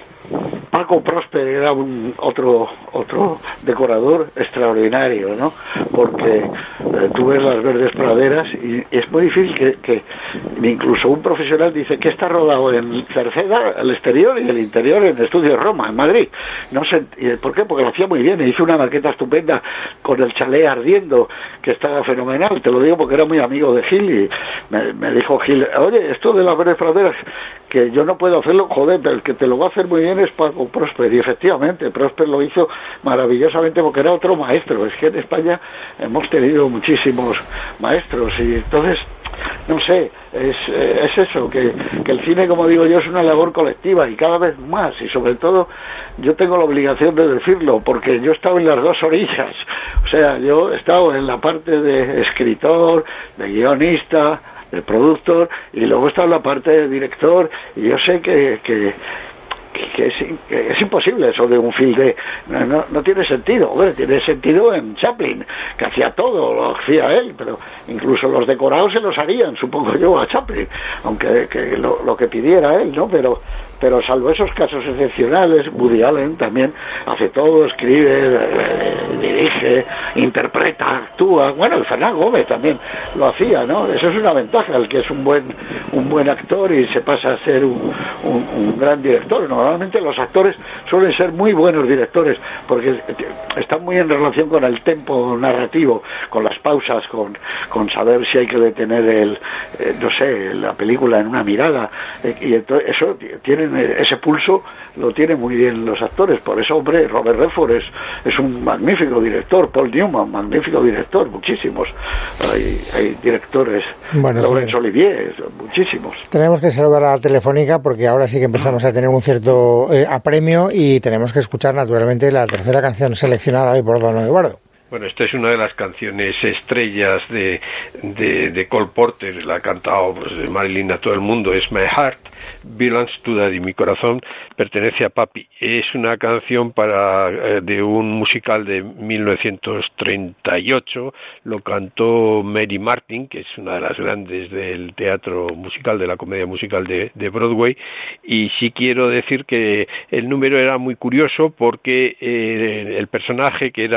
Paco Prosper era un otro otro decorador extraordinario, ¿no? Porque eh, tú ves las verdes praderas y, y es muy difícil que, que incluso un profesional dice que está rodado en Cerceda, el exterior, y el interior en Estudios Roma, en Madrid. No sé, ¿por qué? Porque lo hacía muy bien, e hizo una maqueta estupenda con el chalet ardiendo, que estaba fenomenal. Te lo digo porque era muy amigo de Gil y me, me dijo Gil, oye, esto de las verdes praderas, que yo no puedo hacerlo, joder, pero el que te lo va a hacer muy bien es Paco Prosper. Y efectivamente, Prosper lo hizo maravillosamente porque era otro maestro. Es que en España hemos tenido muchísimos maestros y entonces, no sé, es, es eso, que, que el cine, como digo yo, es una labor colectiva y cada vez más, y sobre todo yo tengo la obligación de decirlo porque yo he estado en las dos orillas. O sea, yo he estado en la parte de escritor, de guionista, de productor, y luego está la parte de director, y yo sé que, que, que, es, que es imposible eso de un film de... No, no, no tiene sentido. Hombre, tiene sentido en Chaplin, que hacía todo, lo hacía él, pero incluso los decorados se los harían, supongo yo, a Chaplin, aunque que lo, lo que pidiera él, ¿no? Pero pero salvo esos casos excepcionales, Woody Allen también hace todo, escribe, eh, dirige, interpreta, actúa. Bueno, el Fernán Gómez también lo hacía, ¿no? Eso es una ventaja, el que es un buen un buen actor y se pasa a ser un, un, un gran director. Normalmente los actores suelen ser muy buenos directores porque están muy en relación con el tempo narrativo, con las pausas, con, con saber si hay que detener el, eh, no sé, la película en una mirada, eh, y entonces eso tienen ese pulso, lo tienen muy bien los actores. Por eso, hombre, Robert Redford es, es un magnífico director, Paul Newman, magnífico director, muchísimos hay, hay directores, bueno, Laurence sí. Olivier, muchísimos. Tenemos que saludar a la Telefónica porque ahora sí que empezamos a tener un cierto eh, apremio y tenemos que escuchar naturalmente la tercera canción seleccionada hoy por don Eduardo. Bueno, esta es una de las canciones estrellas de, de, de Cole Porter, la ha cantado pues, de Marilyn a todo el mundo, es My Heart Belongs to Daddy, mi corazón pertenece a papi. Es una canción para eh, de un musical de mil novecientos treinta y ocho, lo cantó Mary Martin, que es una de las grandes del teatro musical, de la comedia musical de, de Broadway, y sí quiero decir que el número era muy curioso porque eh, el personaje que era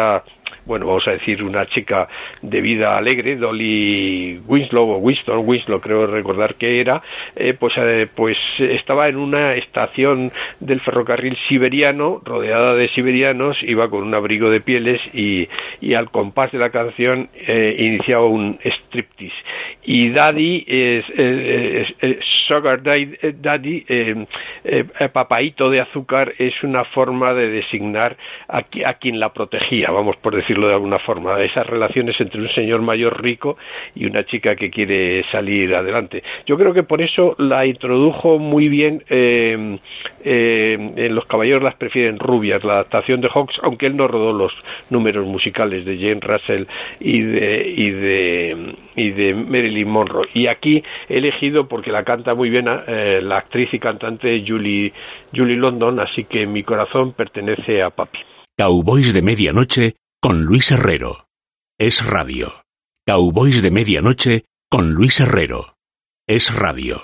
bueno, vamos a decir, una chica de vida alegre, Dolly Winslow, o Winston, Winslow creo recordar que era, eh, pues, eh, pues estaba en una estación del ferrocarril siberiano, rodeada de siberianos, iba con un abrigo de pieles y, y al compás de la canción eh, iniciaba un striptease. Y Daddy es, es, es, es Sugar Daddy, eh, eh, papaíto de azúcar, es una forma de designar a, a quien la protegía, vamos por decirlo de alguna forma, esas relaciones entre un señor mayor rico y una chica que quiere salir adelante. Yo creo que por eso la introdujo muy bien eh, eh, en Los caballeros las prefieren rubias, la adaptación de Hawks, aunque él no rodó los números musicales de Jane Russell y de y de y de Marilyn Monroe. Y aquí he elegido porque la canta muy bien eh, la actriz y cantante Julie Julie London, así que mi corazón pertenece a papi. Cowboys de medianoche con Luis Herrero. Es radio. Cowboys de medianoche con Luis Herrero. Es radio.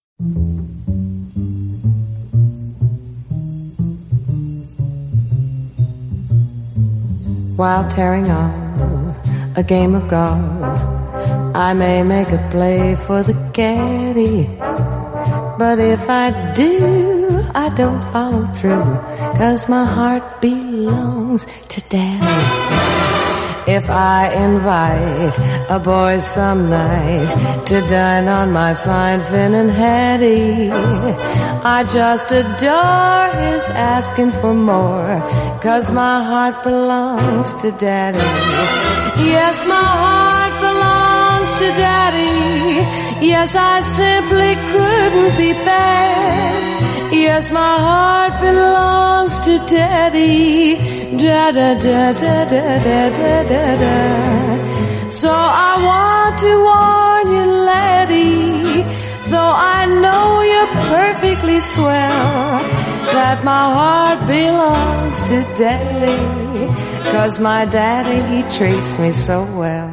While tearing on a game of golf, I may make a play for the caddy, but if I do, I don't follow through, 'cause my heart belongs to Daddy. If I invite a boy some night to dine on my fine Finn and Hattie, I just adore his asking for more, 'cause my heart belongs to Daddy. Yes, my heart belongs to Daddy. Yes, I simply couldn't be bad. Yes, my heart belongs to Daddy. Da da da da da da da da da. So I want to warn you, laddie, though I know you're perfectly swell, that my heart belongs to Daddy, 'cause my daddy, he treats me so well.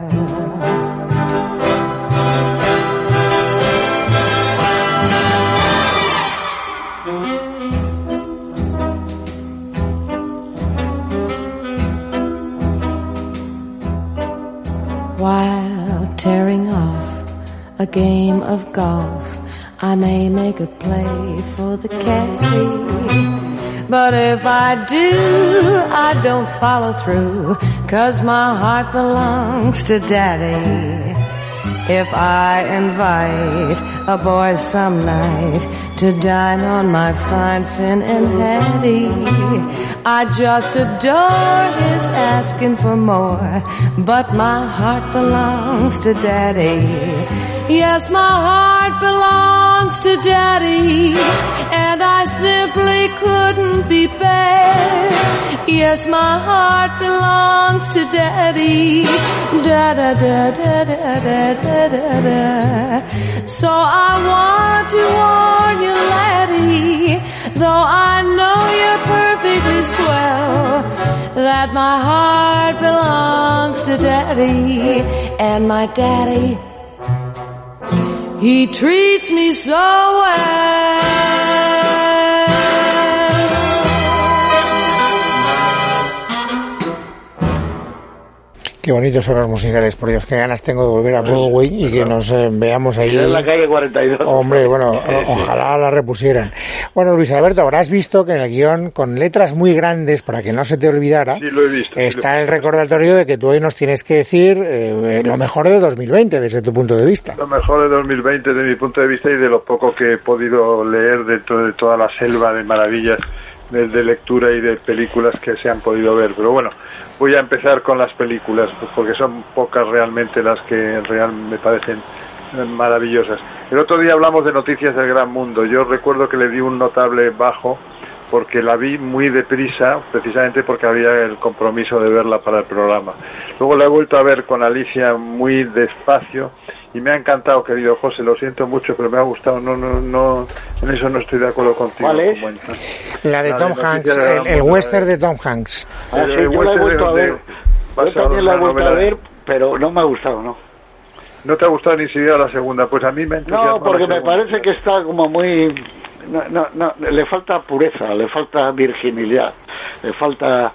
While tearing off a game of golf, I may make a play for the caddy, but if I do, I don't follow through, 'cause my heart belongs to Daddy. If I invite a boy some night to dine on my fine Finn and Hattie, I just adore his asking for more, but my heart belongs to Daddy. Yes, my heart belongs to Daddy, and I simply couldn't be bad. Yes, my heart belongs to Daddy. Da da da da da da da da da. So I want to warn you, laddie, though I know you're perfectly swell, that my heart belongs to Daddy, and my daddy, he treats me so well. Qué bonitos son los musicales, por Dios, qué ganas tengo de volver a Broadway y que nos eh, veamos ahí. En la calle cuarenta y dos. Hombre, bueno, o, ojalá la repusieran. Bueno, Luis Alberto, habrás visto que en el guión, con letras muy grandes, para que no se te olvidara, sí, lo he visto, está sí, el recordatorio de que tú hoy nos tienes que decir eh, lo mejor de dos mil veinte, desde tu punto de vista. Lo mejor de dos mil veinte, desde mi punto de vista, y de lo poco que he podido leer dentro de toda la selva de maravillas de, de lectura y de películas que se han podido ver. Pero bueno, voy a empezar con las películas, porque son pocas realmente las que real me parecen maravillosas. El otro día hablamos de Noticias del Gran Mundo. Yo recuerdo que le di un notable bajo porque la vi muy deprisa, precisamente porque había el compromiso de verla para el programa. Luego la he vuelto a ver con Alicia muy despacio y me ha encantado, querido José, lo siento mucho, pero me ha gustado. No, no, no, en eso no estoy de acuerdo contigo. ¿Cuál es? Bueno, la de la Tom de Hanks, de el, el western de Tom Hanks. Ah, sí, el yo la he vuelto a ver. Yo también la he vuelto a ver, pero no me ha gustado, ¿no? ¿No te ha gustado ni siquiera la segunda? Pues a mí me entusiasma. No, porque me parece que está como muy... No, no, no, le falta pureza, le falta virginidad, le falta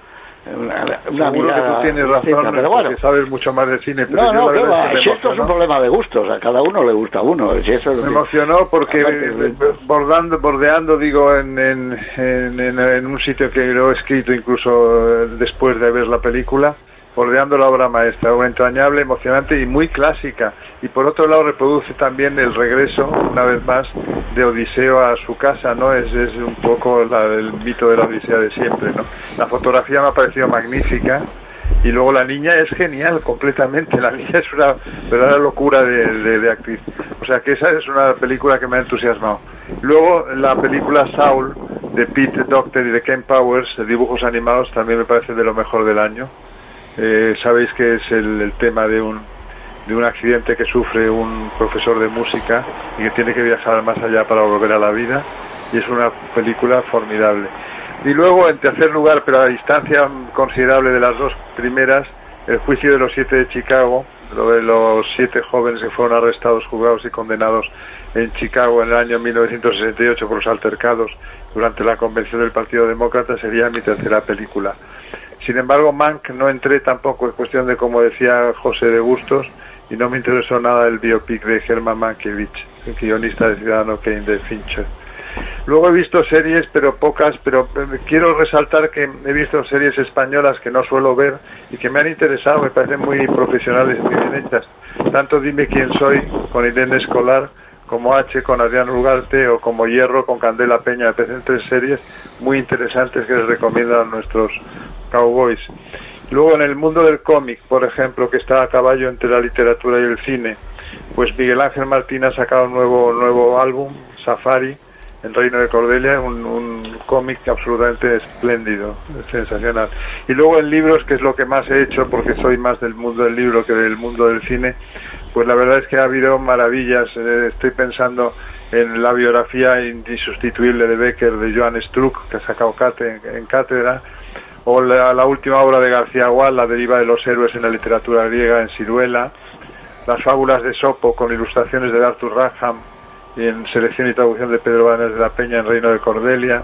una, Seguro una mirada que tú tienes razón, distinta, pero bueno, porque sabes mucho más de cine. Pero no, no, yo, que va, es que si esto es un problema de gustos, a cada uno le gusta a uno. Si eso es me emocionó porque aparte, bordando, bordeando, digo, en, en, en, en, en un sitio que lo he escrito incluso después de ver la película, bordeando la obra maestra, obra entrañable, emocionante y muy clásica. Y por otro lado reproduce también el regreso, una vez más, de Odiseo a su casa, ¿no? Es, es un poco la, el mito de la Odisea de siempre, ¿no? La fotografía me ha parecido magnífica y luego la niña es genial completamente, la niña es una verdadera locura de, de, de actriz. O sea que esa es una película que me ha entusiasmado. Luego la película Saul, de Pete Docter y de Ken Powers, de dibujos animados, también me parece de lo mejor del año. Eh, sabéis que es el, el tema de un de un accidente que sufre un profesor de música y que tiene que viajar más allá para volver a la vida, y es una película formidable. Y luego, en tercer lugar, pero a distancia considerable de las dos primeras, El juicio de los siete de Chicago, lo de los siete jóvenes que fueron arrestados, juzgados y condenados en Chicago en el año mil novecientos sesenta y ocho por los altercados durante la convención del Partido Demócrata, sería mi tercera película. Sin embargo, Mank no entré tampoco, es cuestión de, como decía José, de gustos, y no me interesó nada el biopic de Herman Mankiewicz, el guionista de Ciudadano Kane de Fincher. Luego he visto series, pero pocas, pero quiero resaltar que he visto series españolas que no suelo ver y que me han interesado, me parecen muy profesionales y muy bien hechas. Tanto Dime quién soy, con Irene Escolar, como H con Adrián Ugarte, o como Hierro con Candela Peña. Me parecen tres series muy interesantes que les recomiendan a nuestros cowboys. Luego, en el mundo del cómic, por ejemplo, que está a caballo entre la literatura y el cine, pues Miguel Ángel Martín ha sacado un nuevo nuevo álbum, Safari, en Reino de Cordelia, un, un cómic absolutamente espléndido, sensacional. Y luego en libros, que es lo que más he hecho, porque soy más del mundo del libro que del mundo del cine, pues la verdad es que ha habido maravillas. Eh, estoy pensando en la biografía insustituible de Becker, de Johann Struck, que ha sacado Cate, en, en cátedra, o la, la última obra de García Gual, La deriva de los héroes en la literatura griega, en Ciruela, las fábulas de Sopo, con ilustraciones de Arthur Rackham, y en selección y traducción de Pedro Banes de la Peña, en Reino de Cordelia.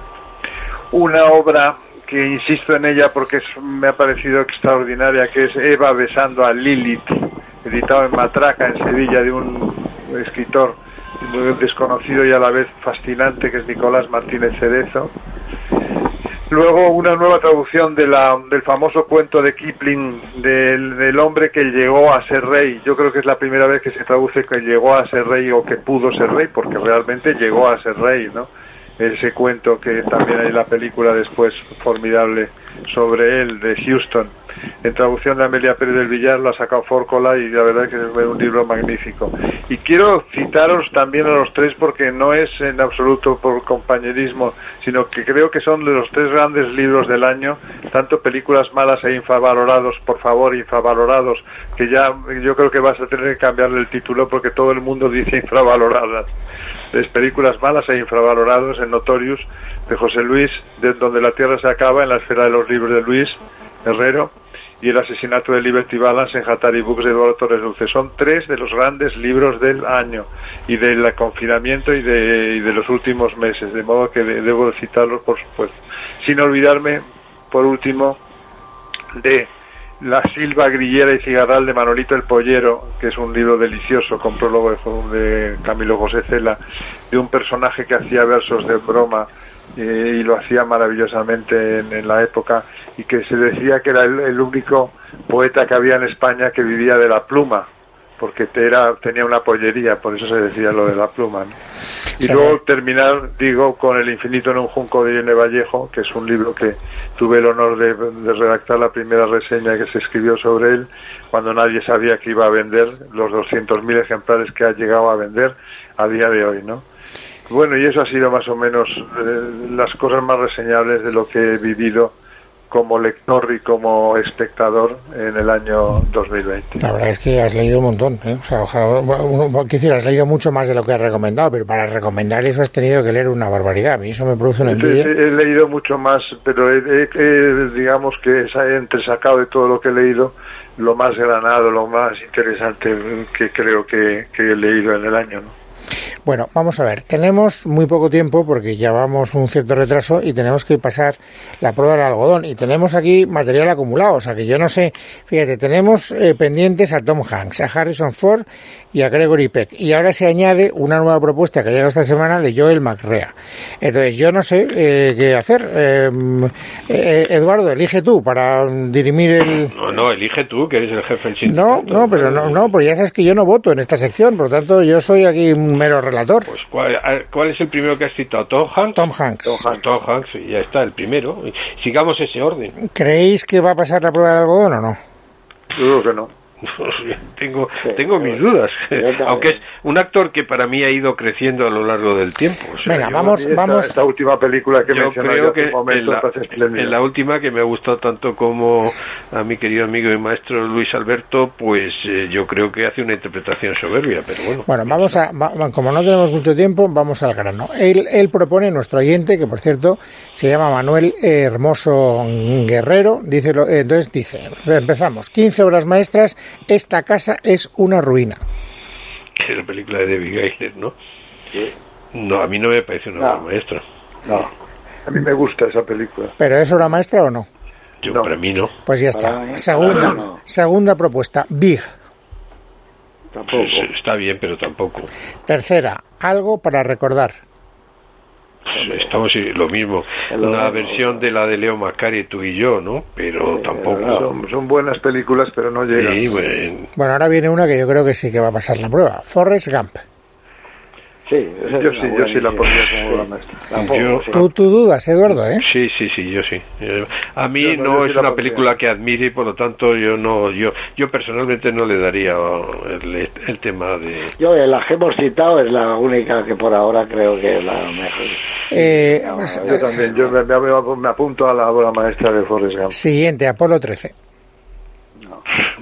Una obra que insisto en ella porque es, me ha parecido extraordinaria, que es Eva besando a Lilith, editado en Matraca, en Sevilla, de un escritor muy desconocido y a la vez fascinante, que es Nicolás Martínez Cerezo. Luego una nueva traducción de la, del famoso cuento de Kipling del, del hombre que llegó a ser rey. Yo creo que es la primera vez que se traduce que llegó a ser rey o que pudo ser rey, porque realmente llegó a ser rey, ¿no? Ese cuento que también hay en la película después formidable sobre él, de Houston, en traducción de Amelia Pérez del Villar, lo ha sacado Fórcola, y la verdad que es un libro magnífico. Y quiero citaros también a los tres, porque no es en absoluto por compañerismo, sino que creo que son de los tres grandes libros del año, tanto películas malas e infravalorados, por favor, infravalorados, que ya yo creo que vas a tener que cambiarle el título porque todo el mundo dice infravaloradas. Es Películas malas e infravalorados, en Notorious, de José Luis, de Donde la Tierra se acaba, en la esfera de los libros de Luis Herrero, y El asesinato de Liberty Balance, en Hatari Books, de Eduardo Torres Dulce. Son tres de los grandes libros del año y del confinamiento y de, y de los últimos meses, de modo que de, debo citarlos, por supuesto. Sin olvidarme, por último, de La Silva Grillera y Cigarral, de Manolito el Pollero, que es un libro delicioso, con prólogo de, de Camilo José Cela, de un personaje que hacía versos de broma eh, y lo hacía maravillosamente en, en la época, y que se decía que era el, el único poeta que había en España que vivía de la pluma, porque era, tenía una pollería, por eso se decía lo de la pluma, ¿no? Y luego terminar, digo, con El infinito en un junco, de Irene Vallejo, que es un libro que tuve el honor de, de redactar la primera reseña que se escribió sobre él, cuando nadie sabía que iba a vender los doscientos mil ejemplares que ha llegado a vender a día de hoy, ¿no? Bueno, y eso ha sido más o menos eh, las cosas más reseñables de lo que he vivido como lector y como espectador en el año dos mil veinte. La verdad es que has leído un montón, ¿eh? O sea, ojalá, uno, quiero decir, has leído mucho más de lo que has recomendado, pero para recomendar eso has tenido que leer una barbaridad. A mí eso me produce una envidia. He, he leído mucho más, pero he, he, he, digamos que he entresacado de todo lo que he leído lo más granado, lo más interesante que creo que, que he leído en el año, ¿no? Bueno, vamos a ver, tenemos muy poco tiempo porque llevamos un cierto retraso y tenemos que pasar la prueba del algodón y tenemos aquí material acumulado, o sea que yo no sé, fíjate, tenemos eh, pendientes a Tom Hanks, a Harrison Ford y a Gregory Peck y ahora se añade una nueva propuesta que llega esta semana de Joel McCrea. Entonces yo no sé eh, qué hacer. Eh, eh, Eduardo, elige tú para dirimir el... No, no, elige tú, que eres el jefe del sindicato. No, no, pero no, no, pues ya sabes que yo no voto en esta sección, por lo tanto yo soy aquí un mero relator. Pues ¿cuál, cuál es el primero que has citado? ¿Tom Hanks? Tom Hanks. Tom Hanks, Tom Hanks, ya está, el primero. Sigamos ese orden. ¿Creéis que va a pasar la prueba del algodón o no? Yo creo que no. tengo tengo mis dudas, aunque es un actor que para mí ha ido creciendo a lo largo del tiempo. O sea, Venga, yo, vamos, esta, vamos. Esta última película que yo creo que momento, en, la, en la última que me ha gustado tanto como a mi querido amigo y maestro Luis Alberto, pues eh, yo creo que hace una interpretación soberbia, pero bueno. Bueno, vamos a, va, como no tenemos mucho tiempo, vamos al grano. Él, él propone, nuestro oyente, que por cierto se llama Manuel Hermoso Guerrero, dice, eh, entonces dice, empezamos, quince obras maestras, esta casa es una ruina. Es la película de David Geiler, ¿no? Sí. No, a mí no me parece una obra no. maestra. No, a mí me gusta esa película. ¿Pero es obra maestra o no? Yo, no. Para mí no. Pues ya está. Para Segunda, no. segunda propuesta, Big. Tampoco. Pues, está bien, pero tampoco. Tercera, algo para recordar. Estamos lo mismo, una versión de la de Leo Macari, tú y yo, ¿no? Pero tampoco. Son, son buenas películas, pero no llegan. Sí, bueno. Bueno, ahora viene una que yo creo que sí que va a pasar la prueba. Forrest Gump. Sí, esa yo es sí, yo sí la pondría como obra maestra. Tampoco, Yo- sí. Tú, tú dudas, Eduardo, ¿eh? Sí, sí, sí, yo sí. Eh, A mí Yo no, no yo sí es la una pondría. película que admire y por lo tanto yo no, yo, yo personalmente no le daría el, el tema de. Yo, eh, la que hemos citado es la única que por ahora creo que es la mejor. Eh, No, pues, yo también, yo me, me- me apunto a la obra maestra de Forrest Gump. siguiente, Apolo trece. No,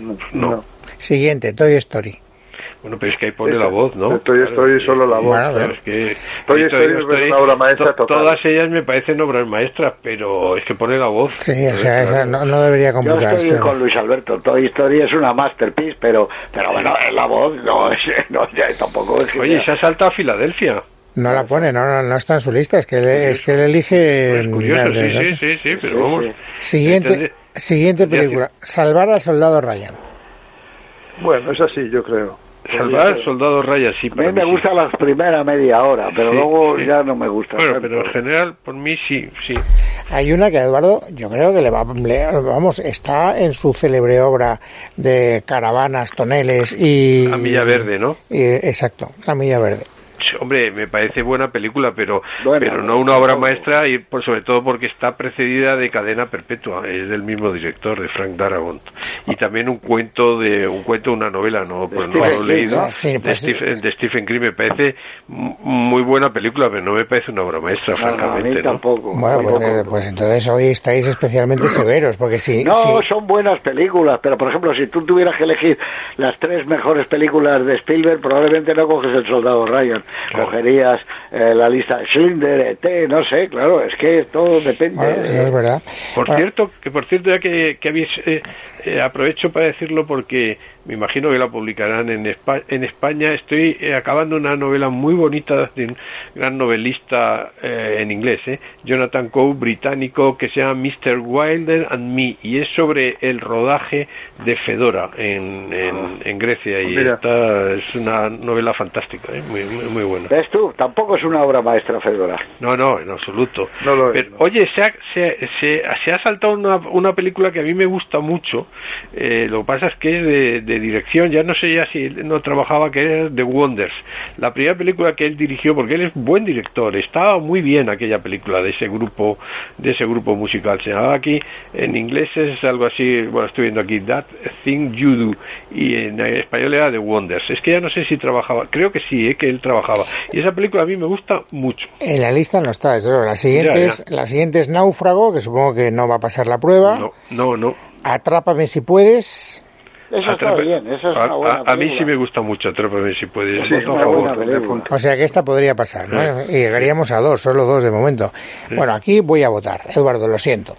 No. Siguiente, Toy Story. Bueno, pero es que ahí pone la voz, ¿no? Estoy, estoy Claro, solo la voz. Bueno, a ver. Es que Toy y Story es una obra maestra to- total. Todas ellas me parecen obras maestras, pero es que pone la voz. Sí, o Entonces, sea, esa claro. no, no debería Yo computar. estoy con Luis Alberto. Toy Story es una masterpiece, pero pero bueno, la voz no es, no, ya tampoco es que Oye, sea- se ha saltado a Filadelfia. No la pone, no, no, no está en su lista, es que, le- es que él elige... Es curioso, de- de- sí, sí, sí, sí, pero vamos. Siguiente, Entendí- siguiente película, Salvar al Soldado Ryan. Bueno, es así, yo creo. Salvar Soldado Ryan, sí, A para mí me sí. gusta la primera media hora, pero Sí, luego sí. ya no me gusta. Bueno, tanto. pero en general, por mí sí, sí. Hay una que Eduardo, yo creo que le va, le- vamos, está en su célebre obra de caravanas, toneles y... La Milla Verde, ¿no? y- exacto, La Milla Verde. Sí, hombre, me parece buena película, pero Buena, pero no pero una obra tampoco. maestra, y por, sobre todo porque está precedida de Cadena Perpetua, es del mismo director, de Frank Darabont, y también un cuento de un cuento, una novela, no, pues no Stephen lo he King, leído, ¿no? Sí, de, pues- Stephen, de Stephen King. Me parece m- muy buena película, pero no me parece una obra maestra, No, no, a francamente, mí ¿no? tampoco. Bueno, pues, tampoco. eh, pues entonces hoy estáis especialmente severos, porque si... No, si- son buenas películas, pero por ejemplo, si tú tuvieras que elegir las tres mejores películas de Spielberg, probablemente no coges El Soldado Ryan, Claro. cogerías eh, la lista de Schindler, E T, no sé, claro, es que todo depende. bueno, de- es verdad. Por Bueno, cierto, que por cierto, ya que, que habéis, eh, eh, aprovecho para decirlo porque me imagino que la publicarán en, Espa- en España. Estoy eh, acabando una novela muy bonita de un gran novelista eh, en inglés, eh, Jonathan Coe, británico, que se llama mister Wilder and Me, y es sobre el rodaje de Fedora en, en, en Grecia, y Mira. esta es una novela fantástica, eh, muy, muy, muy buena. ¿Ves tú? Tampoco es una obra maestra, Fedora. No, no, en absoluto. No lo es, Pero, no. oye, se ha, se, se, se ha saltado una, una película que a mí me gusta mucho. Eh, lo que pasa es que es de, de dirección, ya no sé ya si no trabajaba, que es The Wonders. La primera película que él dirigió, porque él es buen director, estaba muy bien aquella película de ese grupo, de ese grupo musical. Se llamaba aquí, en inglés es algo así, bueno, estoy viendo aquí, That Thing You Do, y en español era The Wonders. Es que ya no sé si trabajaba, creo que sí, eh, que él trabajaba. Y esa película a mí me gusta mucho. en la lista no está, desde luego. La siguiente, Ya, es, la siguiente es Náufrago, que supongo que no va a pasar la prueba. No, no, no. Atrápame si puedes. Eso está Atrapa- bien, eso es a, una buena a- a mí película. sí me gusta mucho, Atrápame si puedes. Sí, Voto a una favor. buena película. película. O sea que esta podría pasar, ¿no? Y llegaríamos a dos, solo dos de momento. Bueno, aquí voy a votar. Eduardo, lo siento.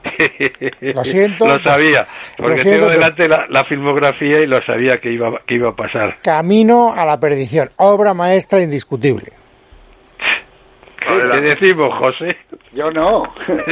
Lo siento. Lo sabía, porque Lo siento, tengo pero- delante la, la filmografía y lo sabía que iba, que iba a pasar. Camino a la perdición. Obra maestra indiscutible. ¿Qué decimos, José? Yo no.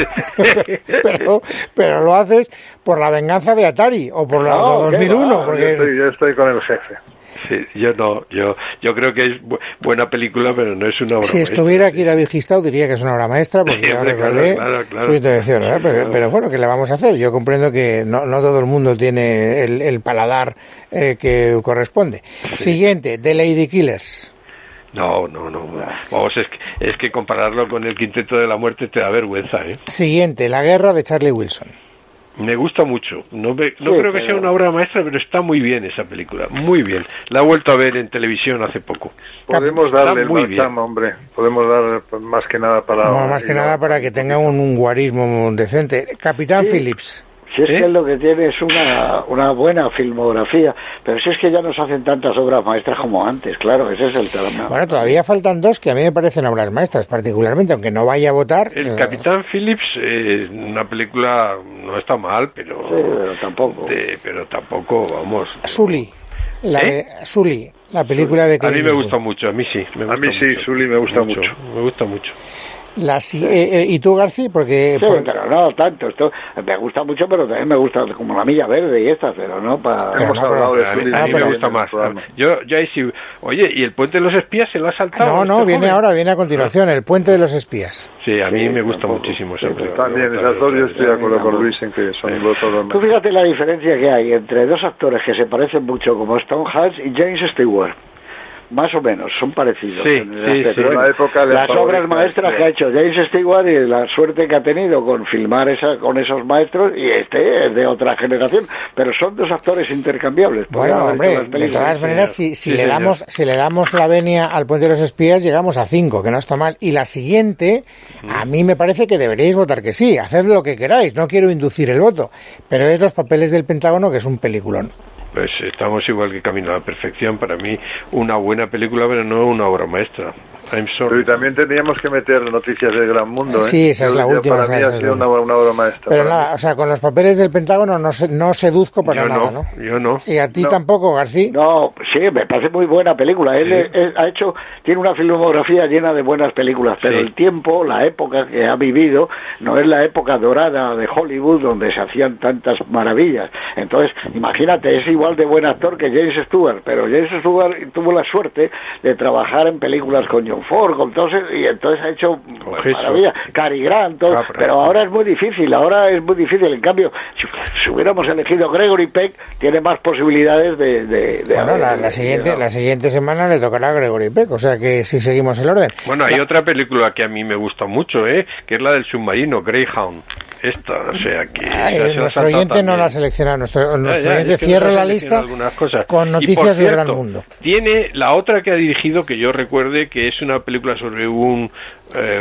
pero, pero lo haces por la venganza de Atari o por la No, dos mil uno. Yo Porque... estoy, yo estoy con el jefe. Sí, yo no, yo yo creo que es bu- buena película, pero no es una obra Si maestra. estuviera aquí David Gistau diría que es una obra maestra, porque Sí, ya hombre, recordé claro, claro, claro. su intervención, ¿verdad? Pero, Claro. pero bueno, ¿qué le vamos a hacer? Yo comprendo que no, no todo el mundo tiene el, el paladar eh, que corresponde. Siguiente, The Lady Killers. No, no, no. Vamos, es que, es que compararlo con el Quinteto de la Muerte te da vergüenza, ¿eh? Siguiente, La Guerra de Charlie Wilson. Me gusta mucho. No, me- no Sí, creo que pero- sea una obra maestra, pero está muy bien esa película. Muy bien. La he vuelto a ver en televisión hace poco. Podemos Está darle el muy marchamo, bien. hombre. Podemos dar pues, más que nada para... No, más que nada para que tenga un, un guarismo decente. Capitán Sí. Phillips. Si es ¿Eh? que lo que tiene es una, una buena filmografía, pero si es que ya no se hacen tantas obras maestras como antes, claro, ese es el tema. Bueno, todavía faltan dos que a mí me parecen obras maestras, particularmente, aunque no vaya a votar. El eh, Capitán Phillips, eh, una película no está mal, pero... Sí, pero tampoco. de- pero tampoco, vamos... Sully. La ¿Eh? de Sully, la película de A Clint mí me Eastwood. gusta mucho, a mí sí. Me A gusta mí sí, mucho. Sully me gusta mucho. Me gusta mucho. La si- eh, eh, ¿Y tú, García? Porque, Sí, por- pero no tanto. Esto me gusta mucho, pero también me gusta como la milla verde y estas, pero no para. Pero Hemos no, hablado pero- de A mí, Sully a mí Ah, me pero- gusta en el más. programa. Yo, yo ahí sí... Oye, ¿y el Puente de los Espías se lo ha saltado? No, no, este viene joven? ahora, viene a continuación, El Puente de los Espías. Sí, a mí Sí, me gusta tampoco. muchísimo esa Sí, película. También, Me esas gusta dos yo estoy de acuerdo tampoco. con Luis en que son dos obras Tú maestras. fíjate la diferencia que hay entre dos actores que se parecen mucho, como Stone Hutch y James Stewart. Más o menos, son parecidos. Sí, en el sí, aspecto. sí. Bueno, La época le las favorece, obras maestras sí. que ha hecho James Stewart y la suerte que ha tenido con filmar esa, con esos maestros, y este es de otra generación, pero son dos actores intercambiables. Podrían Bueno, haber hombre, hecho las de películas. todas sí, maneras, señor. si, si Sí, le señor. damos si le damos la venia al Puente de los Espías, llegamos a cinco, que no está mal. Y la siguiente, a mí me parece que deberíais votar que sí. Haced lo que queráis, no quiero inducir el voto. Pero es Los Papeles del Pentágono, que es un peliculón. Pues estamos igual que Camino a la Perfección. Para mí, una buena película, pero no una obra maestra. I'm Pero sorry. y también tendríamos que meter Noticias del Gran Mundo, ¿eh? Sí, esa es Yo- la yo última, Para esa mí es ha la sido una, última. una obra maestra. Pero para nada, mí. o sea, con Los Papeles del Pentágono no, se, no seduzco para Yo nada, no, ¿no? yo no. Y a ti No. tampoco, García. No, sí, me parece muy buena película. Él, Sí. él ha hecho, tiene una filmografía llena de buenas películas, pero Sí. el tiempo, la época que ha vivido, no es la época dorada de Hollywood donde se hacían tantas maravillas. Entonces, imagínate, es igual de buen actor que James Stewart, pero James Stewart tuvo la suerte de trabajar en películas con John Ford, con todos, y entonces ha hecho pues, Eso. maravilla. Cary Grant, todo, Ah, pero- pero ahora es muy difícil, ahora es muy difícil. En cambio, si, si hubiéramos elegido Gregory Peck, tiene más posibilidades de... de, de Bueno, haber- la, la siguiente la siguiente semana le tocará a Gregory Peck, o sea que si seguimos el orden. Bueno, hay La- otra película que a mí me gusta mucho, ¿eh? Que es la del submarino, Greyhound. Esta, o sea que... Ay, esa se la nuestro salta oyente no también. la ha seleccionado, nuestro, nuestro Ya, ya, oyente es que cierra nos ha la seleccionado lista algunas cosas. con Y, Noticias por del cierto, Gran Mundo. Tiene la otra que ha dirigido, que yo recuerde, que es una película sobre un, eh,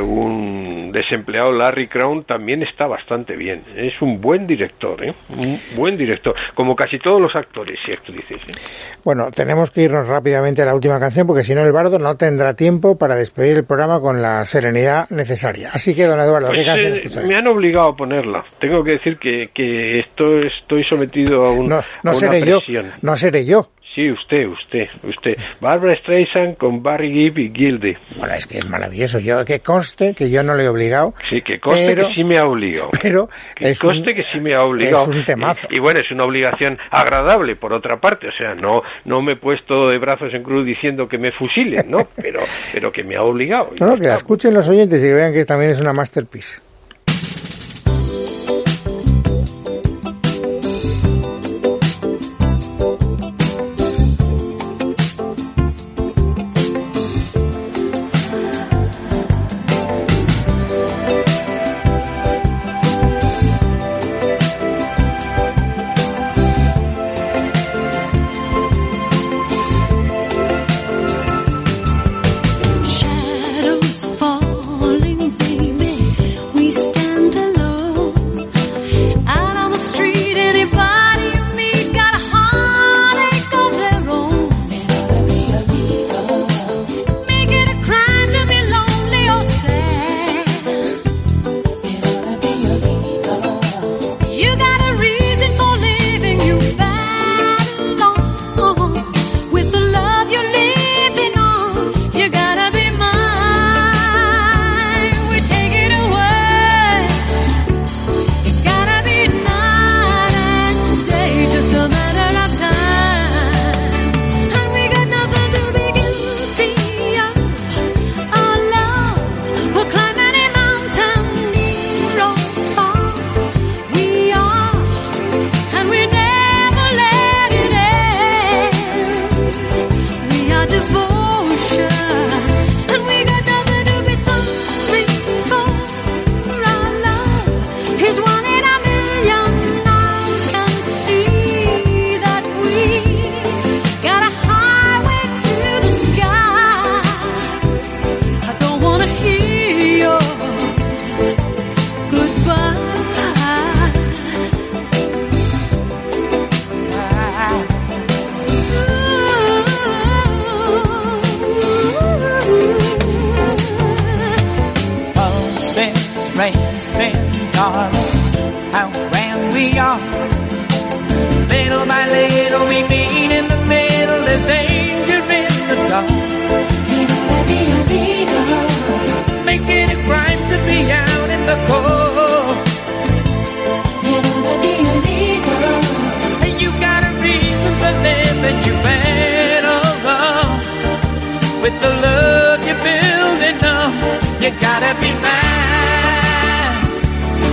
un desempleado, Larry Crown, también está bastante bien. Es un buen director, ¿eh? Un buen director. Como casi todos los actores, si tú dices. ¿eh? Bueno, tenemos que irnos rápidamente a la última canción porque si no el bardo no tendrá tiempo para despedir el programa con la serenidad necesaria. Así que, don Eduardo, ¿qué Pues, canción eh, escucharé? me han obligado a ponerla. Tengo que decir que, que estoy, estoy sometido a, un, No, a no una seré yo, presión. no seré yo. Sí, usted, usted, usted. Barbara Streisand con Barry Gibb y Gildy. Bueno, es que es maravilloso. Yo que conste que yo no le he obligado. Sí, que conste pero, que sí me ha obligado. Pero Que es conste un, que sí me ha obligado. es un temazo. Y, y bueno, es una obligación agradable, por otra parte. O sea, no no me he puesto de brazos en cruz diciendo que me fusilen, ¿no? Pero, pero que me ha obligado. No, no, que la escuchen los oyentes y que vean que también es una masterpiece. Shadows falling, baby. We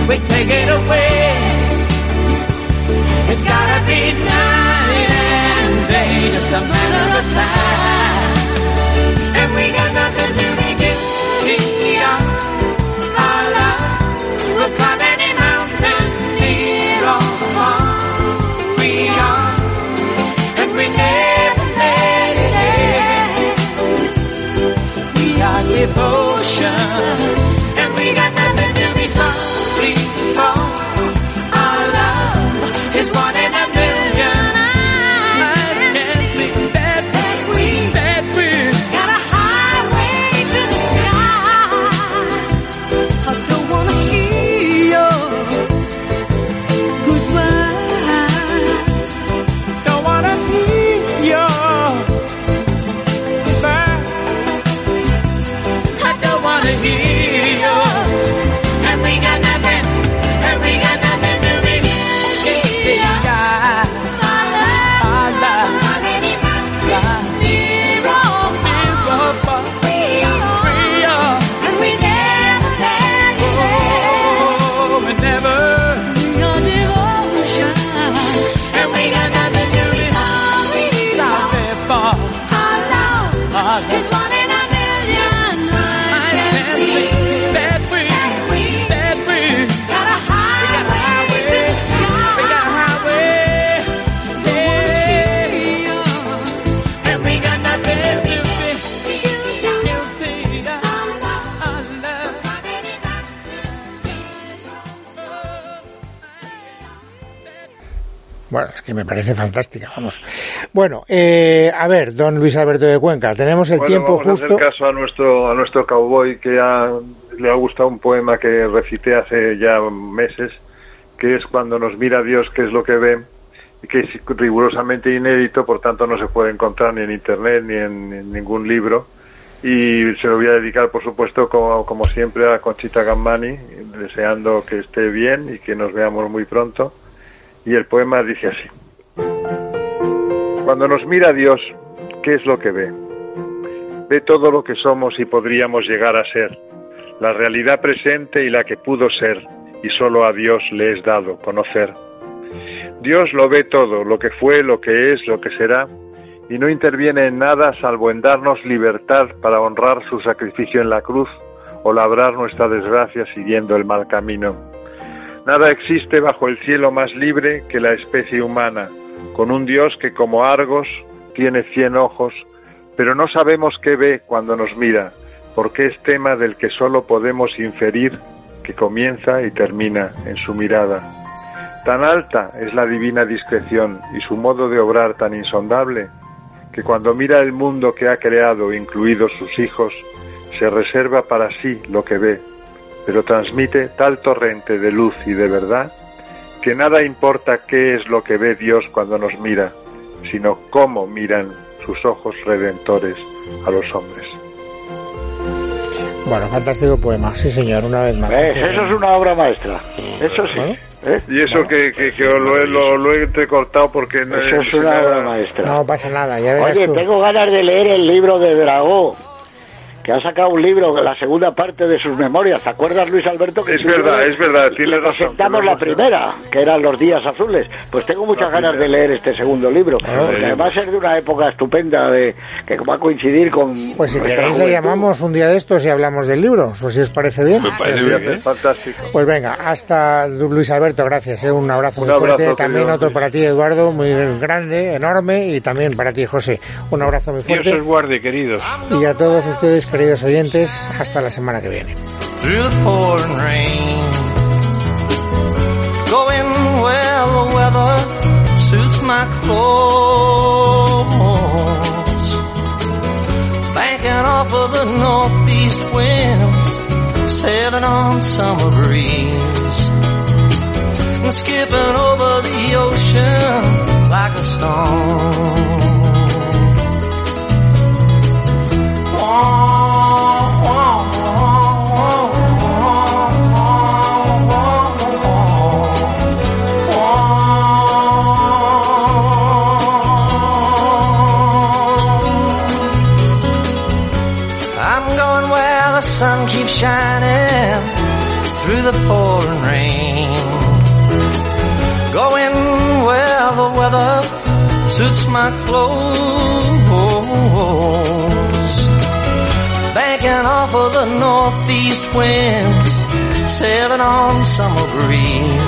we take it away. It's gotta be night and day, just a matter of time. And we got nothing to be guilty of. Our love will climb any mountain, lead on far. We are, and we never let it end. We are devotion, and we got nothing to be sorry for. Our love is one in a million. Eyes can see that we, that we got a highway to the sky. I don't wanna hear your goodbye. Don't wanna hear your goodbye. I don't wanna hear your. And we got nothing, and we got nothing to be guilty of. Our love, our love, near or far, we are, we are, and we never let it end. We never, we are devotion, and we got nothing to be sorry for. Our love, our love is one in a million. Eyes can see that we, that we got a highway to the sky. We got a highway, yeah. And we got nothing to be guilty of. Our love. Bueno, es que me parece fantástica, vamos. Bueno, eh, a ver, don Luis Alberto de Cuenca, tenemos el Bueno, tiempo vamos justo. a hacer caso a nuestro, a nuestro cowboy que ha, le ha gustado un poema que recité hace ya meses, que es Cuando nos mira Dios, qué es lo que ve, y que es rigurosamente inédito, por tanto no se puede encontrar ni en internet ni en, en ningún libro. Y se lo voy a dedicar, por supuesto, como, como siempre, a Conchita Gammani, deseando que esté bien y que nos veamos muy pronto. Y el poema dice así: Cuando nos mira Dios, ¿qué es lo que ve? Ve todo lo que somos y podríamos llegar a ser, la realidad presente y la que pudo ser, y solo a Dios le es dado conocer. Dios lo ve todo, lo que fue, lo que es, lo que será, y no interviene en nada salvo en darnos libertad para honrar su sacrificio en la cruz o labrar nuestra desgracia siguiendo el mal camino. Nada existe bajo el cielo más libre que la especie humana, con un Dios que como Argos tiene cien ojos, pero no sabemos qué ve cuando nos mira, porque es tema del que solo podemos inferir que comienza y termina en su mirada. Tan alta es la divina discreción y su modo de obrar tan insondable, que cuando mira el mundo que ha creado, incluidos sus hijos, se reserva para sí lo que ve, pero transmite tal torrente de luz y de verdad que nada importa qué es lo que ve Dios cuando nos mira, sino cómo miran sus ojos redentores a los hombres. Bueno, fantástico poema, sí señor, una vez más. ¿Ves? Eso es una obra maestra, eso sí. ¿Bueno? ¿Eh? Y eso bueno. que, que, que lo, he, lo, lo he entrecortado porque... no Eso he- es una obra maestra. No pasa nada, ya verás Oye, tú. tengo ganas de leer el libro de Dragó, que ha sacado un libro, la segunda parte de sus memorias. ¿Te acuerdas, Luis Alberto? Que Es tú verdad, y yo es verdad, tienes razón. presentamos la primera, que eran Los Días Azules. Pues tengo muchas La ganas primera. de leer este segundo libro, Ah, porque sí. además es de una época estupenda, de que va a coincidir con... Pues si nuestra queréis le juventud. llamamos un día de estos y hablamos del libro, pues si os parece bien. Me parece Sí, bien, es ¿eh? fantástico. Pues venga, hasta Luis Alberto, gracias, ¿eh? Un abrazo Un muy abrazo, fuerte, también querido otro Luis. para ti, Eduardo, muy grande, enorme, y también para ti, José. Un abrazo muy Dios os fuerte. guarde, queridos. Y a todos ustedes, queridos oyentes, hasta la semana que viene. Through the pouring rain, going where the weather suits my clothes, banking off of the northeast winds, sailing on summer breeze, and skipping over the ocean like a stone. I'm going where the sun keeps shining through the pouring rain. Going where the weather suits my clothes. Banking off of the northeast winds, sailing on summer breeze.